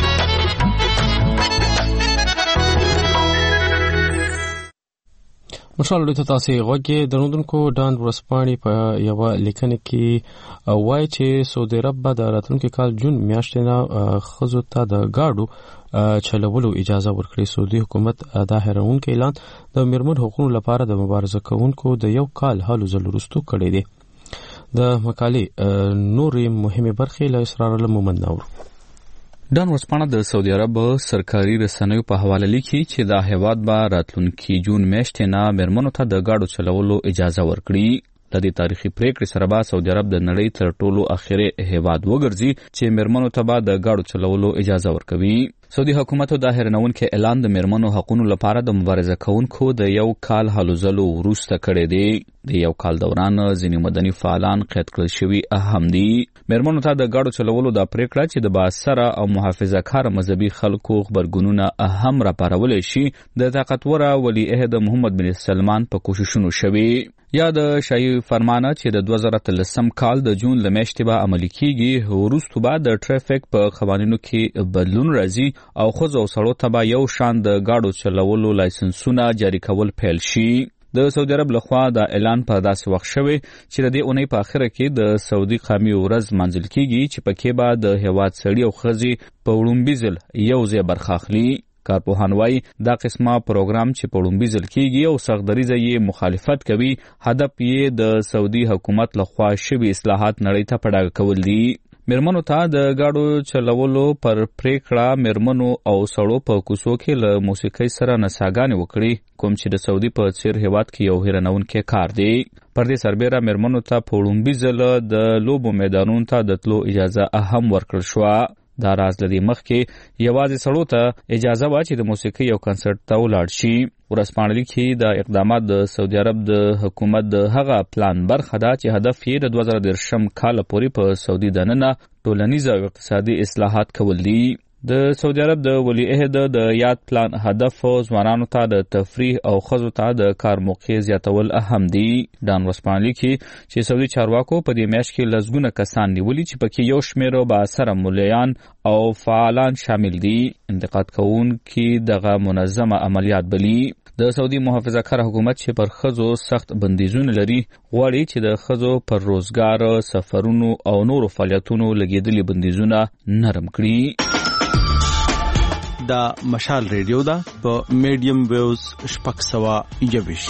مشال لته تاسو غوږی درودونکو ډان ورسپانې په یو لیکنه کې وایي چې سعودي عرب د راتلونکي کال جون میاشتې نه خزو ته د گاډو چلولو اجازه ورکړي. سعودي حکومت دا هیرونکو اعلان د میرمن حقوقو لپاره د مبارزه کوونکو د یو کال حالو زلورستو کړی دی. د مقالې نورې مهمه برخې له اسرار المومن نور. ډان ورسپانه د سعودي عرب سرکاري رسنیو په حواله لیکي چې دا هیواد به راتلونکي جون میاشتې نه میرمنو ته د گاډو چلولو اجازه ورکړي. د دې تاریخي پریکړې سره به سعودي عرب د نړۍ تر ټولو اخیری هیواد وګرځي چې میرمنو ته به د گاډو چلولو اجازه ورکوي. سعودي حکومت د هرنونکو اعلان د میرمنو حقوقو لپاره د مبارزه کوونکو د یو کال هلوځلو وروسته کړی دی. د یو کال دوران ځینې مدني فعالان قید کړل شوي اهم دي. میرمنو ته د ګاډو چلولو د پریکړه چې د باثره او محافظه کار مذهبي خلکو خبرګونونه اهم راپارولې شي د طاقتوره ولی عهد محمد بن سلمان په کوششونو شوي. یا د شایي فرمانه چې د 2013 کال د جون لمیشتې به عملي کیږي. وروسته به د ټریفیک په قوانینو کې بدلون راځي او ښځو او سړو ته به یو شان د ګاډو چلولو لایسنسونه جاري کول پیل شي. د سعودي عرب لخوا د اعلان په داسې وخت شوی چې د دې اونۍ په اخره کې د سعودي قومي ورځ منځل کیږي چې پکې به د هیواد سړي او ښځې په وړومبي ځل یو ځای برخه اخلي. کارپوهان وایي دا قسمه پروګرام چې په وړومبي ځل کیږي او سختدریزه یې مخالفت کوي، هدف یې د سعودي حکومت لخوا شوي اصلاحات نړۍ ته په ډاګه کول دي. میرمنو ته د ګاډو چلولو پر پریکړه میرمنو او سړو په کوڅو کې له موسیقۍ سره نڅاګانې وکړي، کوم چې د سعودي په څیر هیواد کې یو هیرنونکی کار دی. پر دې سربیره میرمنو ته په وړومبي ځل د لوبو میدانونو ته د تلو اجازه هم ورکړل شوه. دا راز لدی مخکې یوازې سړو ته اجازه وا چې د موسیقۍ یو کنسرت ته ولاړ شي. ورځپاڼه لیکي د اقدامات د سعودي عرب د حکومت د هغه پلان برخه ده چې هدف یې د 2013 کال پورې په سعودي دننه ټولنیز او اقتصادي اصلاحات کول دي. د سعودي عرب د ولی عهد د یاد پلان هدف ځوانانو ته د تفریح او ښځو ته د کار موقع زیاتول اهم دي. ډان ورځپاڼه لیکي چې سعودي چارواکو په دې میاشت کې لسګونه کسان نیولي چې پکې یو شمېر بااثره مليان او فعالان شامل دي. انتقاد کوونکي دغه منظمه عملیات بلی. د سعودي محافظه کار حکومت چې پر ښځو سخت بندیزونه لري غواړي چې د ښځو پر روزګار، سفرونو او نورو فعالیتونو لګېدلي بندیزونه نرم کړي. دا مشال ریډیو ده په میډیم ویوز 621.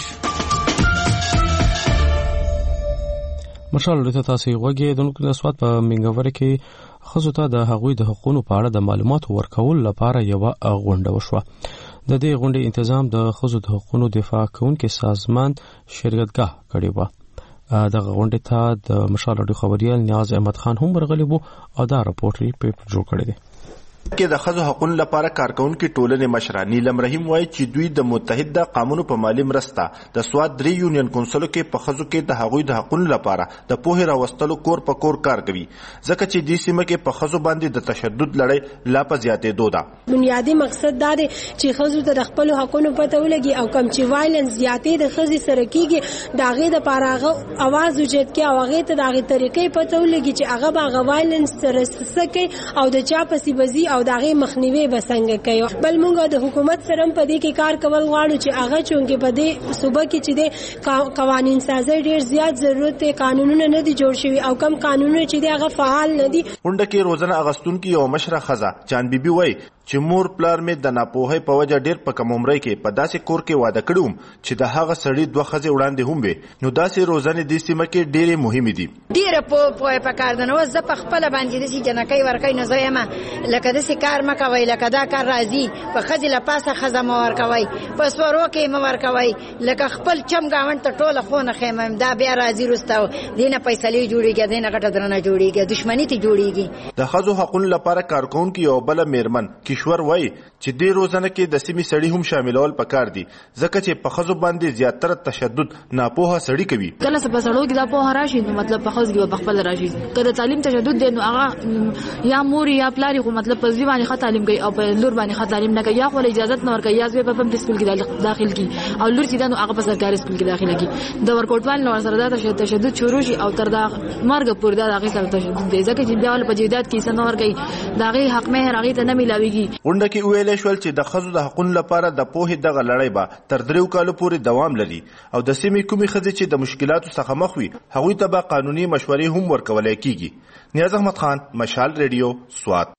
مشال ریډیو تاسو غوږی د نوکو د سواد په منګور کې ښځو ته د هغوی د حقوقو په اړه د معلوماتو ورکول لپاره یو غونډه وشوه. د دې غونډې تنظیم د ښځو د حقوقو دفاع کوونکي سازمان شریعتګاه کړی و. دغه غونډې ته د مشال ریډیو خبريال نیاز احمد خان هم ورغلی وو او دا راپورټ یې په جوړ کړی دی. کې د ښځو حقوقو لپاره کارکونکو ټولنې مشر نیلم رحیم وایي چې دوی د متحده قانون په مالی مرسته د سواد 3 یونین کونسلو کې په ښځو کې د هغوی د حقوقو لپاره د پوهې راوستلو کور په کور کار کوي، ځکه چې د سیمه کې په ښځو باندې د تشدد لړۍ لا په زیاتېدو ده. بنیادی مقصد دا دی چې ښځو ته د خپل حقوقو پته ولګي او کم چې وایلنس زیاتې د ښځې سره کیږي دا غي د پاراغه आवाज وجد کې او هغه ته د طریقې پته ولګي چې هغه به وایلنس سره سکه او د چا پسې بزي او دغه مخنیوي بسنګ کوي. بل موږ د حکومت سره په دې کې کار کول غواړو چې هغه چونګې په دې صوبه کې چې د قوانين سازي ډیر زیات ضرورت دی، قانونونه نه دي جوړ شوي او کم قانونونه چې دی هغه فعال نه دي. غونډه کې روزنه اغستونکو یو مشره خزه جان بیبي وای چې مور پلار مې د ناپوهۍ په وجه ډیر په کم عمر کې په داسې کور کې واده کړم چې د هغه سړي دوه خزې وړاندې هم به نو داسې روزنه د سیمه کې ډیره مهمه دي. ډیره په کار د نو ز په خپل باندې د سي جنکې ورکې نو زما لکه د سي کار مکوي لکه دا کار راځي په خزې لپاسه خزه مو ورکوي په سورو کې مو ورکوي لکه خپل چم گاوند ته ټوله خونه خیمه دا بیا راځي رستاو دینه پیسې جوړیږي دینه غټه درنه جوړیږي دښمنی ته جوړیږي. د خزو حقوقو لپاره کارکونکو یو بل میرمن کشور وای چې د روزنه کې د سیمې سړي هم شاملول پکار دي ځکه چې په خزو باندې زیاتره تشدد ناپوهه سړي کوي. کله څه په سړو کې دا په راشي نو مطلب په خزو کې په خپل راشي کله تعلیم تشدد دی نو هغه یا مور یا پلاری خو مطلب په ځواني خط تعلیم کوي او په لور باندې خط تعلیم نه کوي یا خو اجازه نه ورکوي یا په پم سکول کې داخل کی او لور چې دا نو هغه په سرکاري سکول کې داخله کی د ورکوټوال نو سره دا تشدد شروع شي او تر دا مرګ پورې دا هغه سره تشدد دی ځکه چې دیوال په جیدات کې سن ورګي دا هغه حق مهر هغه ته نه ملاويږي. غونډه کې ویل شول چې د خزو د حقوقو لپاره د پوهې دغه لړۍ به تر 3 کالو پورې دوام لري او د سیمې کومې خزې چې د مشکلاتو څخه مخ وي هغوی ته به قانوني مشورې هم ورکول کیږي. نیاز احمد خان، مشال ریډیو، سوات.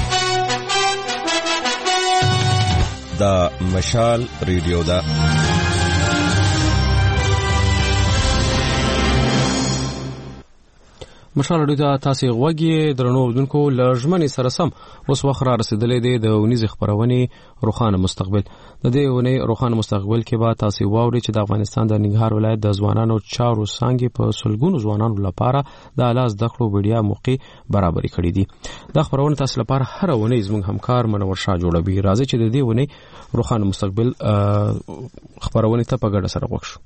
دا مشال ریډیو دا مشال اړیدا تاسو غوږی درنو ودونکو لژمنې سره سم اوس وخت را رسیدلې دی د ونیز خبرونه روخانه مستقبل د دې ونې روخانه مستقبل کې به تاسو واوري چې د افغانستان د ننګرهار ولایت د ځوانانو چارو څنګه په سلګونو ځوانانو لپاره د اعلی زده کړو وړیا موقع برابرې کړې دي. د خبرونه تاسو لپاره هر ونې زموږ همکار منور شاه جوړوي. راځي چې د دې ونې روخانه مستقبل خبرونه ته په ګډه سره وکړو.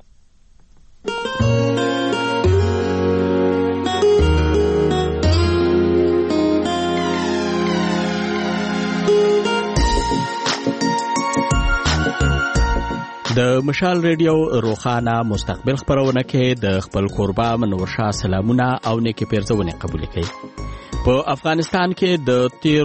د مشال ریډیو روخانه مستقبل خبرونه کې د خپل قربا منور شاه سلامونه او نیکی پیرزونه قبول کړي. په افغانستان کې د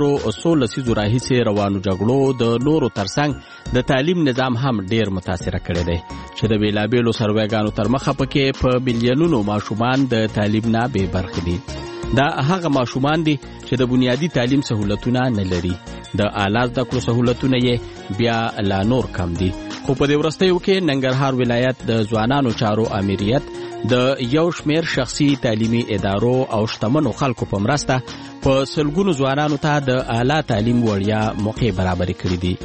13 لسیزو راهیسې روانو جګړو د نورو ترڅنګ د تعلیم نظام هم ډیر متاثر کړی دی چې د بیلابیلو سروېګانو تر مخه پکې په ملیونونو ماشومان د تعلیم نه بې برخې دي. دا هغه ماشومان دي چې د بنیادی تعلیم سہولتونه نه لري. د اعلی زده کړو سہولتونه یې بیا لا نور کم دي. خو په دې ورستیو کې ننګرهار ولایت د ځوانانو چارو امریت د یو شمیر شخصي تعلیمي ادارو او شتمنو خلکو په مرسته په سلګونو ځوانانو ته د اعلی تعلیم وړیا موقع برابر کړی دي.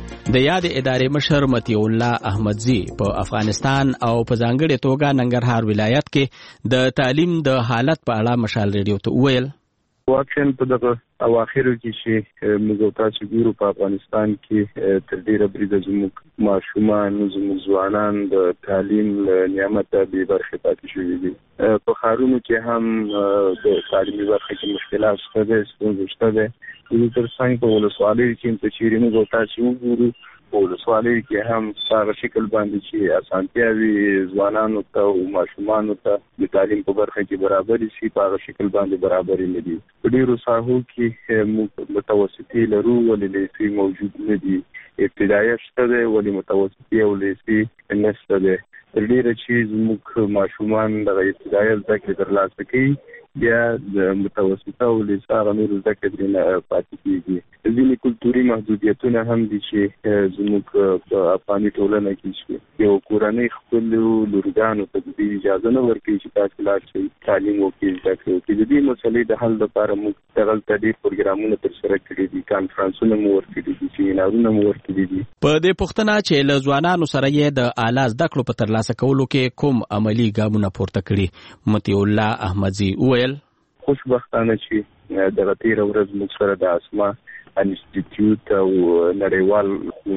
د یاد ادارې مشر متی الله احمدزی په افغانستان او په ځانګړې توګه ننګرهار ولایت کې د تعلیم د حالت په اړه مشال ریډیو ته وویل. واقعا په دغه اواخرو کې چې موږ تاسو ګورو په افغانستان کې تر ډیره بریده زموږ ماشومان زموږ ځوانان د تعلیم له نعمت بې برخې پاتې شوي دي. په ښارونو کې هم د تعلیمي برخه کې مشکلات شته دي، ستونزې شته دي. د ترڅنګ په ولسوالیو کې چې چیرې موږ تاسو وګورو په ولسوالیو کې هم هغه شکل باندې چې اسانتیاوي ځوانانو ته او ماشومانو ته د تعلیم په برخه کې برابر شي په هغه شکل باندې برابر نه دي. په ډیرو ساحو کې موږ متوسطي لرو ولې لیسي موجود نه دي. ابتدایي شته دی ولې متوسطي او لیسي نشته دی. تر ډیره چې زموږ ماشومان د ابتدایي زده کړې ترلاسه کوي بیا د متوسطه او لیسه هغه نور زده کړې نه پاتې کېږي. ځینې کلتوري محدودیتونه هم دي چې زموږ په افغاني ټولنه کې شته. یو کورنۍ خپلو لورګانو ته د دې اجازه نه ورکوي چې تاسو لاړ شئ تعلیم وکړئ زده کړې وکړئ. د دې مسلې د حل لپاره موږ دغلته ډېر پروګرامونه ترسره کړي دي، کانفرنسونه مو ورکړي دي، سیمینارونه مو ورکړي دي. په دې پوښتنه چې له ځوانانو سره یې د اعلی زده کړو په ترلاسه کولو کې کوم عملي ګامونه پورته کړي، متی الله احمدزی وویل. خوشبختانه چې دغه تیره ورځ موږ سره د اسما انسټیټیوټ او نړیوال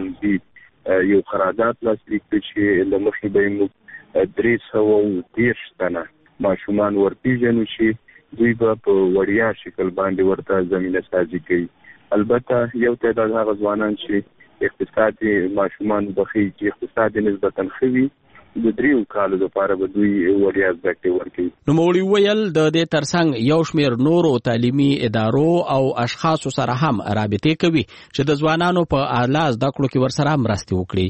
ښوونځي یو قرارداد لاسلیک کړ چې له مخې به موږ 310 تنه ماشومان ورپېژنو چې دوی به په وړیا شکل باندې ورته زمینه سازي کوي. البته یو تعداد هغه ځوانان چې اقتصادي ماشومان بخي چې اقتصادي نسبتاً ښه د 3 کالو لپاره به دوی وړیا زده کړې ورکوي. نوموړي ویل د دې ترڅنګ یو شمیر نورو تعلیمي ادارو او اشخاصو سره هم رابطې کوي چې د ځوانانو په اعلی زده کړو کې ورسره مرسته وکړي.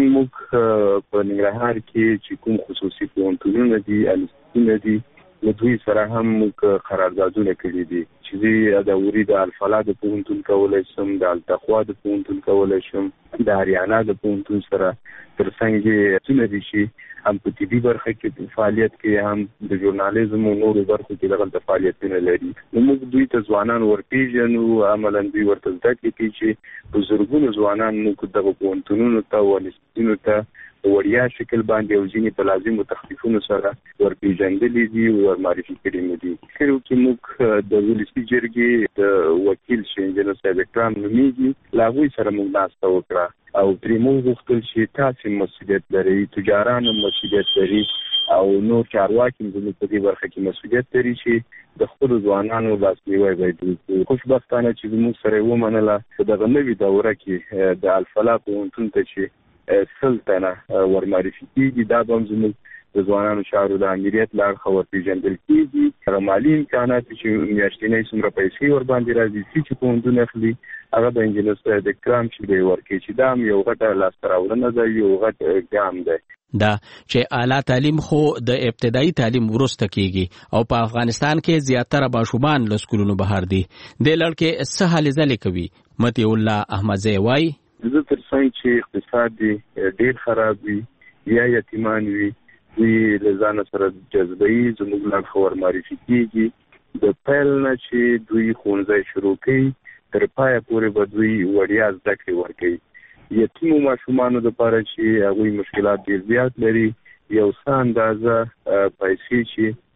موږ په ننګرهار کې چې کوم خصوصي پوهنتونونه دي انسټیټیوټونه دي نو دوی سره هم موږ قراردادونه کړي دي چې د اوري د الفلا د پوهنتون کولای شم، د التقوا د پوهنتون کولای شم، د هریانا د پوهنتون سره ترڅنګ څنګه دي چې هم په طبي برخه کې فعالیت کې هم د ژورنالیزم او نورو برخو کې دغه فعالیتونه لري. نو موږ دوی ته ځوانان ورپېژنو، عملاً دوی ورته زده کوي چې په زرګونو ځوانان موږ دغه پوهنتونونو ته او انسټیټیوټونو ته وړیا شکل باندې او ځینې په لازمو تخفیفونو سره ورپېژندلي دي او ورمعرفي کړي مو دي. خو کې موږ د ولسي جرګې د وکیل چې انجنیر صاحب اکرام نومیږي له هغوی سره موږ ناسته وکړه او پرې موږ غوښتل چې تاسې مسؤلیت لرئ، تجاران هم مسؤلیت لري او نور چارواکي زموږ په دې برخه کې مسؤلیت لري چې د خپلو ځوانانو لاسنیوی باید وکړو. خوشبختانه چې زموږ سره یې ومنله په دغه نوې دوره کې د الفلا پوهنتون ته چې 100 تنه ورمعرفي کېږي، دا به هم زموږ د ځوانانو چارو د امریت له اړخه ورپېژندل کېږي. هغه مالي امکانات چې میاشتنۍ څومره پیسې ورباندې راځي چې پوهنتون اخلي هغه د انجنیر صاحب اکرام چې دی ورکوي چې دا هم یو غټه لاسته راوړنه ده، یو غټ ګام دی. دا چې اعلی تعلیم خو د ابتدایي تعلیم وروسته کیږي او په افغانستان کې زیاتره ماشومان له سکولونو بهر دي. د لړکې څه هلې ځلې کوي. متی الله احمدزی وایي زه ترڅنګ چې اقتصاد ډېر خراب وي یا یتیمان وي دوی له ځانه سره جذبوي، زموږ له اړخه ورمعرفي کېږي. د پیل نه چې دوی ښوونځی شروع کوي تر پایه پورې به دوی وړیا زده کړې ورکوي. یتیمو ماشومانو دپاره چې هغوی مشکلات ډېر زیات لري یو څه اندازه پیسې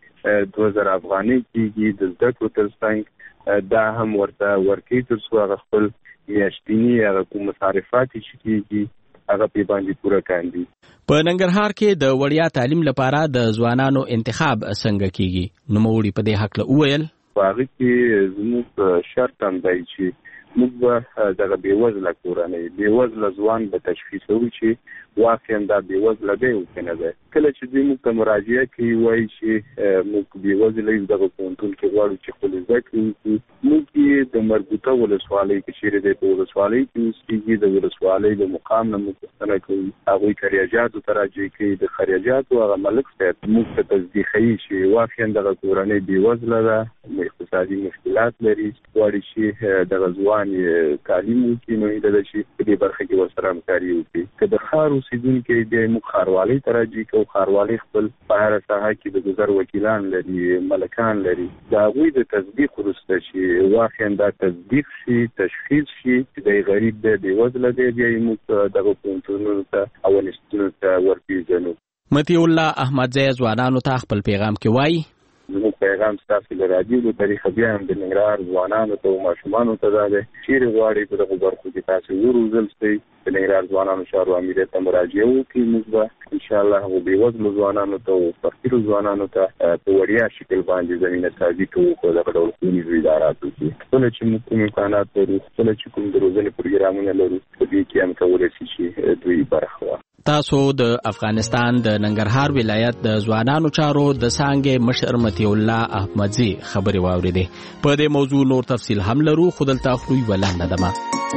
چې 2000 افغانۍ کېږي د زده کړو تر څنګ دا هم ورته ورکوي تر څو هغه خپل میاشتني هغه کوم مصارفات چې کېږي هغه پې باندې پوره کاندي. په ننګرهار کې د وړیا تعلیم لپاره د ځوانانو انتخاب څنګه کېږي؟ نوموړي په دې هکله وویل په هغه کې زموږ شرط هم دی چې موږ به دغه بېوزله کورنۍ بېوزله ځوان به تشخیصوو چې واقعا دا بېوزله دی او که نه دی. کله چې دوی موږ ته مراجعه کوي وایي چې موږ بېوزله یو دغه پوهنتون کې غواړو چې خپل زده کړې وکړو موږ یې د مربوطه ولسوالۍ کې چیرې دی په ولسوالۍ کې اوسېږي د ولسوالۍ د مقام نه موږ پوښتنه کوو هغوی خریجاتو ته راجع کوي د خریجاتو هغه ملک صاحب موږ ته تصدیقوي چې واقعا دغه کورنۍ بېوزله ده اقتصادي مشکلات لري غواړي چې دغه ځوان تعلیم وکړي نو هیله ده چې په دې برخه کې ورسره همکاري وکړي. که د ښار اوسېدونکي بیا یې موږ ښاروالۍ ته راجع کوو ښاروالۍ خپل په هره ساحه کې د ګذر وکیلان لري ملکان لري د هغوی د تصدیق وروسته چې واقعا دا تصدیق شي تشخیص شي چې دی غریب دی بېوزله دی بیا یې موږ دغه پوهنتونونو ته او انسټیټونو ته ورپېژنو. مطیع الله احمدزی ځوانانو ته خپل پیغام کې وایي زموږ پیغام ستاسو له راډیو له طریقه بیا هم د ننګرهار ځوانانو ته او ماشومانو ته دا دی چیرې غواړئ په دغو برخو کې تاسو وروزل شئ د ننګرهار ځوانانو چارو امریت ته مراجعه وکړي موږ به انشاءالله هغو بېوزلو ځوانانو ته او فقیرو ځوانانو ته په وړیا شکل باندې زمینه سازي کوو په دغه ډول ښوونیزو اداراتو کې. کله چې موږ کوم امکانات لرو کله چې کوم د روزنې پروګرامونه لرو په دې کې هم کولی شي چې دوی برخه واخلي. تاسو د افغانستان د ننګرهار ولایت د ځوانانو چارو د څانګې مشر مطیع الله احمدزی خبرې واورېدې. په دې موضوع نور تفصیل هم لرو خو دلته خو یې ولنده دمه.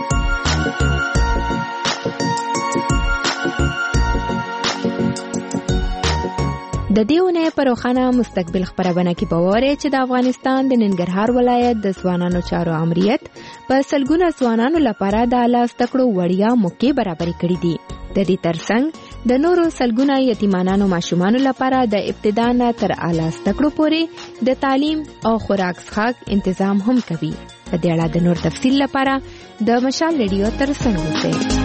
د دیونه پر روخانه مستقبل خبرونه کې باور چې د افغانستان د ننګرهار ولایت د ځوانانو چارو امریت په سلګونه ځوانانو لپاره د اعلی زده کړو وړیا موقع برابر کړې دي. د دې ترڅنګ د نورو سلګونه یتیمانو ماشومانو لپاره د ابتدا نه تر اعلی زده کړو پورې د تعلیم او خوراک څښاک تنظیم هم کوي. په دې اړه د نور تفصیل لپاره د مشال ریډیو تر څنګ اوسئ.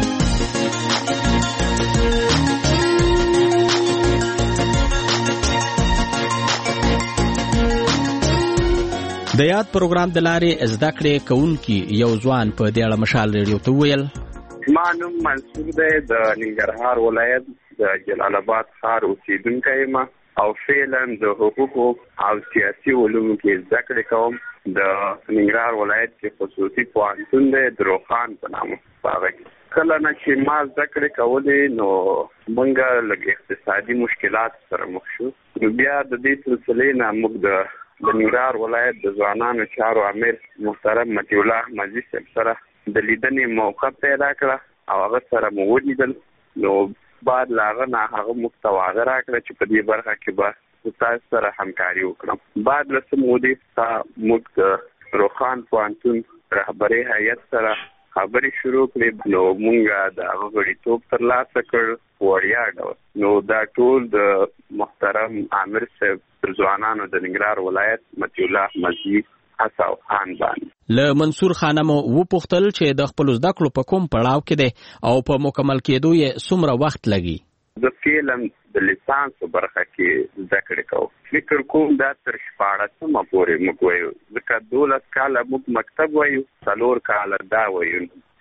د یاد پروګرام د لارې زده کړې کوونکي یو ځوان په دې اړه مشال ریډیو ته وویل ما نوم منصور دی د ننګرهار ولایت د جلال آباد ښار اوسېدونکی یم او فعلا د حقوقو او سیاسي علومو کې زده کړې کوم. د ننګرهار ولایت کې خصوصي پوهنتون دی د روخان په نامه په هغه کې کله نه چې ما زده کړې کولې نو موږ لږ اقتصادي مشکلات سره مخ شو نو بیا د دې سلسلې نه موږ د ننګرهار ولایت د ځوانانو چارو امیر محترم مطیع الله احمدزی صاحب سره د لیدنې موقع پیدا کړه او هغه سره مو ولیدل نو بعد له هغه نه هغه موږ ته وعده راکړه چې په دې برخه کې به تاسو سره همکاري وکړم. بعد له څه مودې څخه موږ د روخان پوهنتون رهبرۍ هیئت سره خبرې شروع کړې نو موږ د هغه غړیتوب ترلاسه کړ وړیا ډول. نو دا ټول د محترم امیر صاحب ځوانانو د ننګرهار ولایت مطیع الله احمدزی هڅه او خان باندې له منصور خانه مو وپوښتل چې د خپلو زده کړو په کوم پړاو کې دی او په مکمل کېدو یې څومره وخت لګي. زه فعلا د لیسانس برخه کې زده کړې کوم. فکر کوم دا تر 14مه پورې موږ وایو ځکه 12 کاله موږ مکتب وایو 4 کاله دا وایو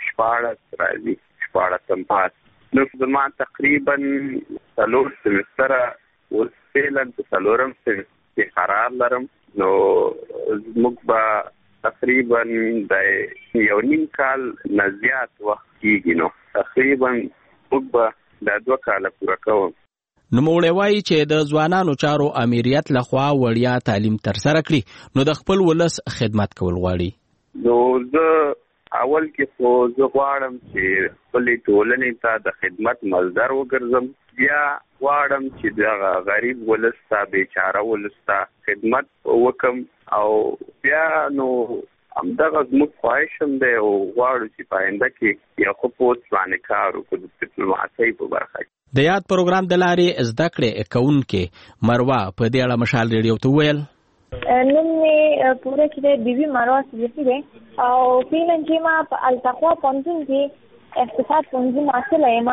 14 راځي 14م پاس نو زما تقریبا 4 سمستره اوس فعلا په 4م کې قرار لرم نو موږ به تقریبا د 1.5 کال نه زیات وخت کېږي نو تقریبا موږ به دا 2 کاله پوره کوم. نوموړی وایي چې د ځوانانو چارو امریت لخوا وړیا تعلیم ترسره کړي نو د خپل ولس خدمت کول غواړي. نو زه اول کې خو زه غواړم چې خپلې ټولنې ته د خدمت مصدر وګرځم بیا غواړم چې دغه غریب ولس ته بیچاره ولس ته خدمت وکم او بیا نو همدغه زموږ خواهش هم دی او غواړو چې په آینده کې یو ښه پوسټ باندې کار وکړو د ډیپلوماسۍ په برخه کې. د یاد پروګرام د لارې زده کړې کوونکې مروه په دې اړه مشال ریډیو ته وویل نوم مې پوره کې بیبي مروه صدیقی دی او فعلا چې ما په التقوا پوهنتون کې اقتصاد پوهنځي محصل یم.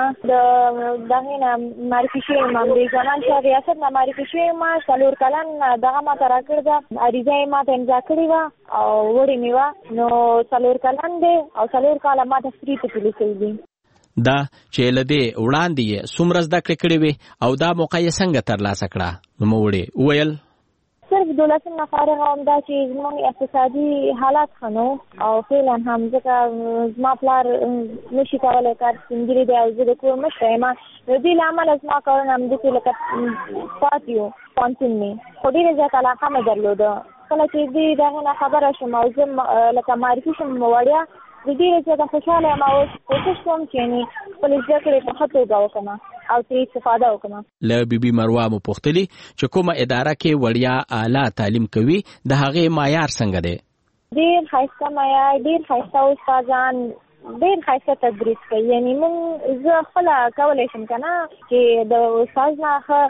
دغه نه معرفي شوی یم د ځوانان شهر ریاست نه معرفي شوی یم. 4 کلن دغه ما ته راکړې ده، عریضه یې ما ته امضا کړې وه او وړې مې وه. نو 4 کلن دی او 4 کاله ما ته فری ته لیکل دي. دا چې له دې وړاندې یې څومره زده کړې کړې وې او دا موقع یې څنګه ترلاسه کړه؟ نوموړې وویل صرف 12 نه فارغ وم، دا چې زموږ اقتصادي حالات ښه نه او فعلا هم ځکه زما پلار نشي کولی، کار سپین ږیری دی او زه د کور مشره یم. د دې له امله زما کارونه همداسې لکه پاتې وو پوهنتون مې، خو ډېره زیاته علاقه مې درلوده. کله چې دې دغې نه خبره شم او زه لکه معرفي شم وړیا، د ډېره زیاته خوشحاله یم او کوشش کوم چې یعنې خپلې زده کړې په ښه توګه وکړم او ترې استفاده وکړم. له بیبي مروه مو پوښتلي چې کومه اداره کې وړیا اعلی تعلیم کوي د هغې معیار څنګه دی؟ ډېر ښایسته معیار، ډېر ښایسته استادان، ډېر ښایسته تدریس کوي. یعنې موږ زه خپله کولی شم که نه چې د استاد نه ښه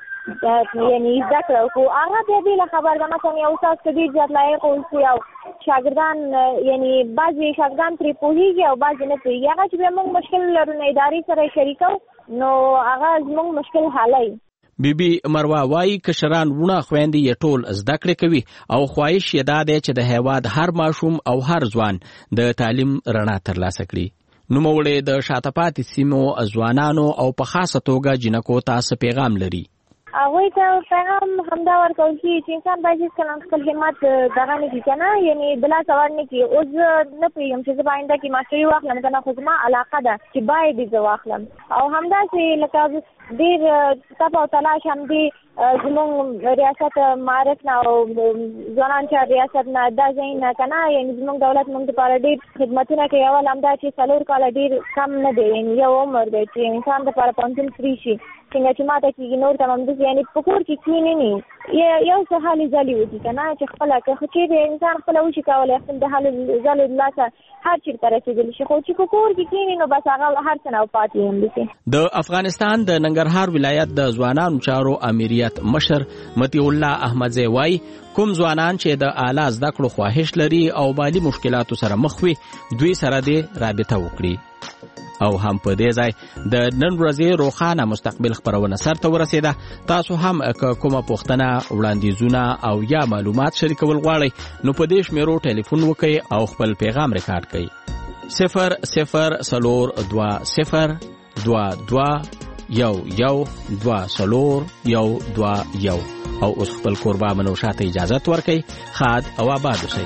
یعنې زده کړه وکړو. هغه بیا بېله خبره ده، مثلا یو استاد که ډېر زیات لایق اوسي او شاګردان یعنې بعضې شاګردان ترې پوهېږي او بعضې نه پوهېږي، هغه چې بیا موږ مشکل لرو نو ادارې سره یې شریکو نو هغه زموږ مشکل حلوي. بیبي مروه وایي کشران وونه خویندې یې ټول زده کړې کوي او خواهش یې دا دی چې د هېواد هر ماشوم او هر ځوان د تعلیم رڼا ترلاسه کړي. نوموړې د شاته پاتې سیمو ځوانانو او په خاصه توګه جنکو ته څه پیغام لري؟ هغوی ته پیغام همدا ورکول چې انسان باید هېڅکله خپل همت دغه نه کړي که نه، یعنې د لاسه ور نه کړي. اوس زه نه پوهېږم چې زه به آینده کې ماسټري واخلم که نه، خو زما علاقه ده چې باید یې زه واخلم. او همداسې لکه ډېر تپ او تلاش همدې زموږ ریاست معارف نه او ځوانان شهر ریاست نه دا ځای نه که نه، یعنې زموږ دولت موږ دپاره ډېر خدمتونه کوي. اول همدا چې 4 کاله ډېر کم نه دی، یعنې یو عمر دی چې انسان دپاره پوهنتون فری شي. څنګه چې ما ته کېږي نور ته همداسې یعنې په کور کې کښېنې نه یو څه حالې ځلې وکړي که نه، چې خپله که چېرې انسان خپله وشي کولی خپل د حالې ځلې د لاسه هر چېرته رسېدلی شي، خو چې په کور کې کښېني نو بس هغه هر څه نه پاتې همداسې. د افغانستان د ننګرهار ولایت د ځوانانو چارو امریت مشر مطیع الله احمدزی وایي کوم ځوانان چې د اعلی زده کړو خواهش لري او مالي مشکلاتو سره مخ وي دوی سره دې رابطه وکړي. او هم په دې ځای د نن ورځې روښانه مستقبل خبرونه سرته ورسېده. تاسو هم کومه پوښتنه، وړاندیزونه او یا معلومات شریکول غواړئ نو په دې شمیرو ټلیفون وکړئ او خپل پیغام ریکارډ کړئ. 002022112021 او اوس خپل کوربه منو شاته اجازه ورکړئ. خاد او آباد اوسئ.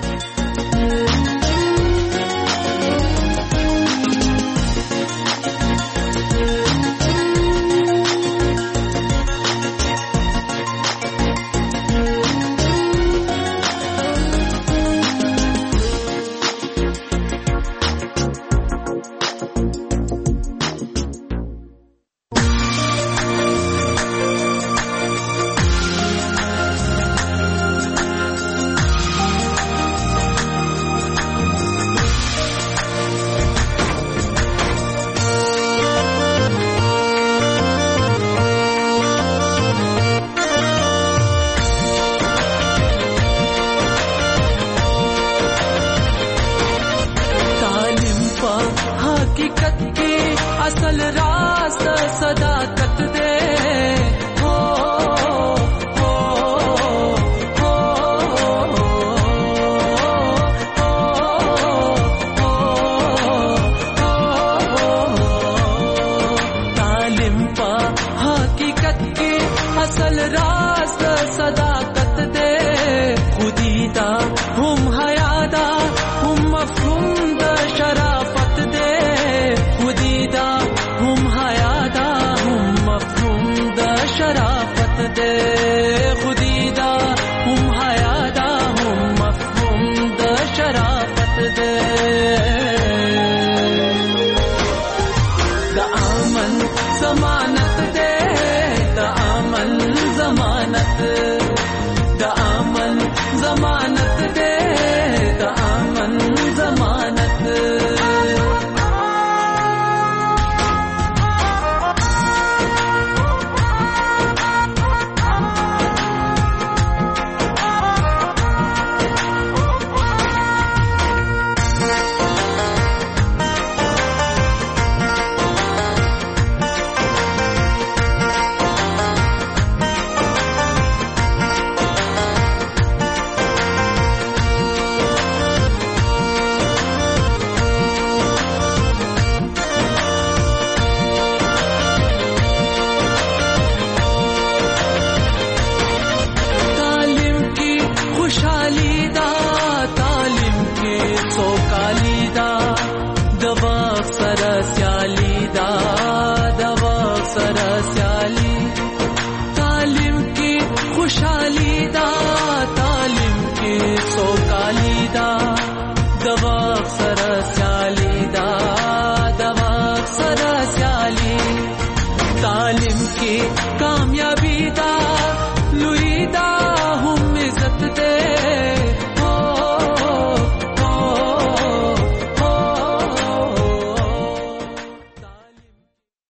ضمانت तालिम की कामयाबी दा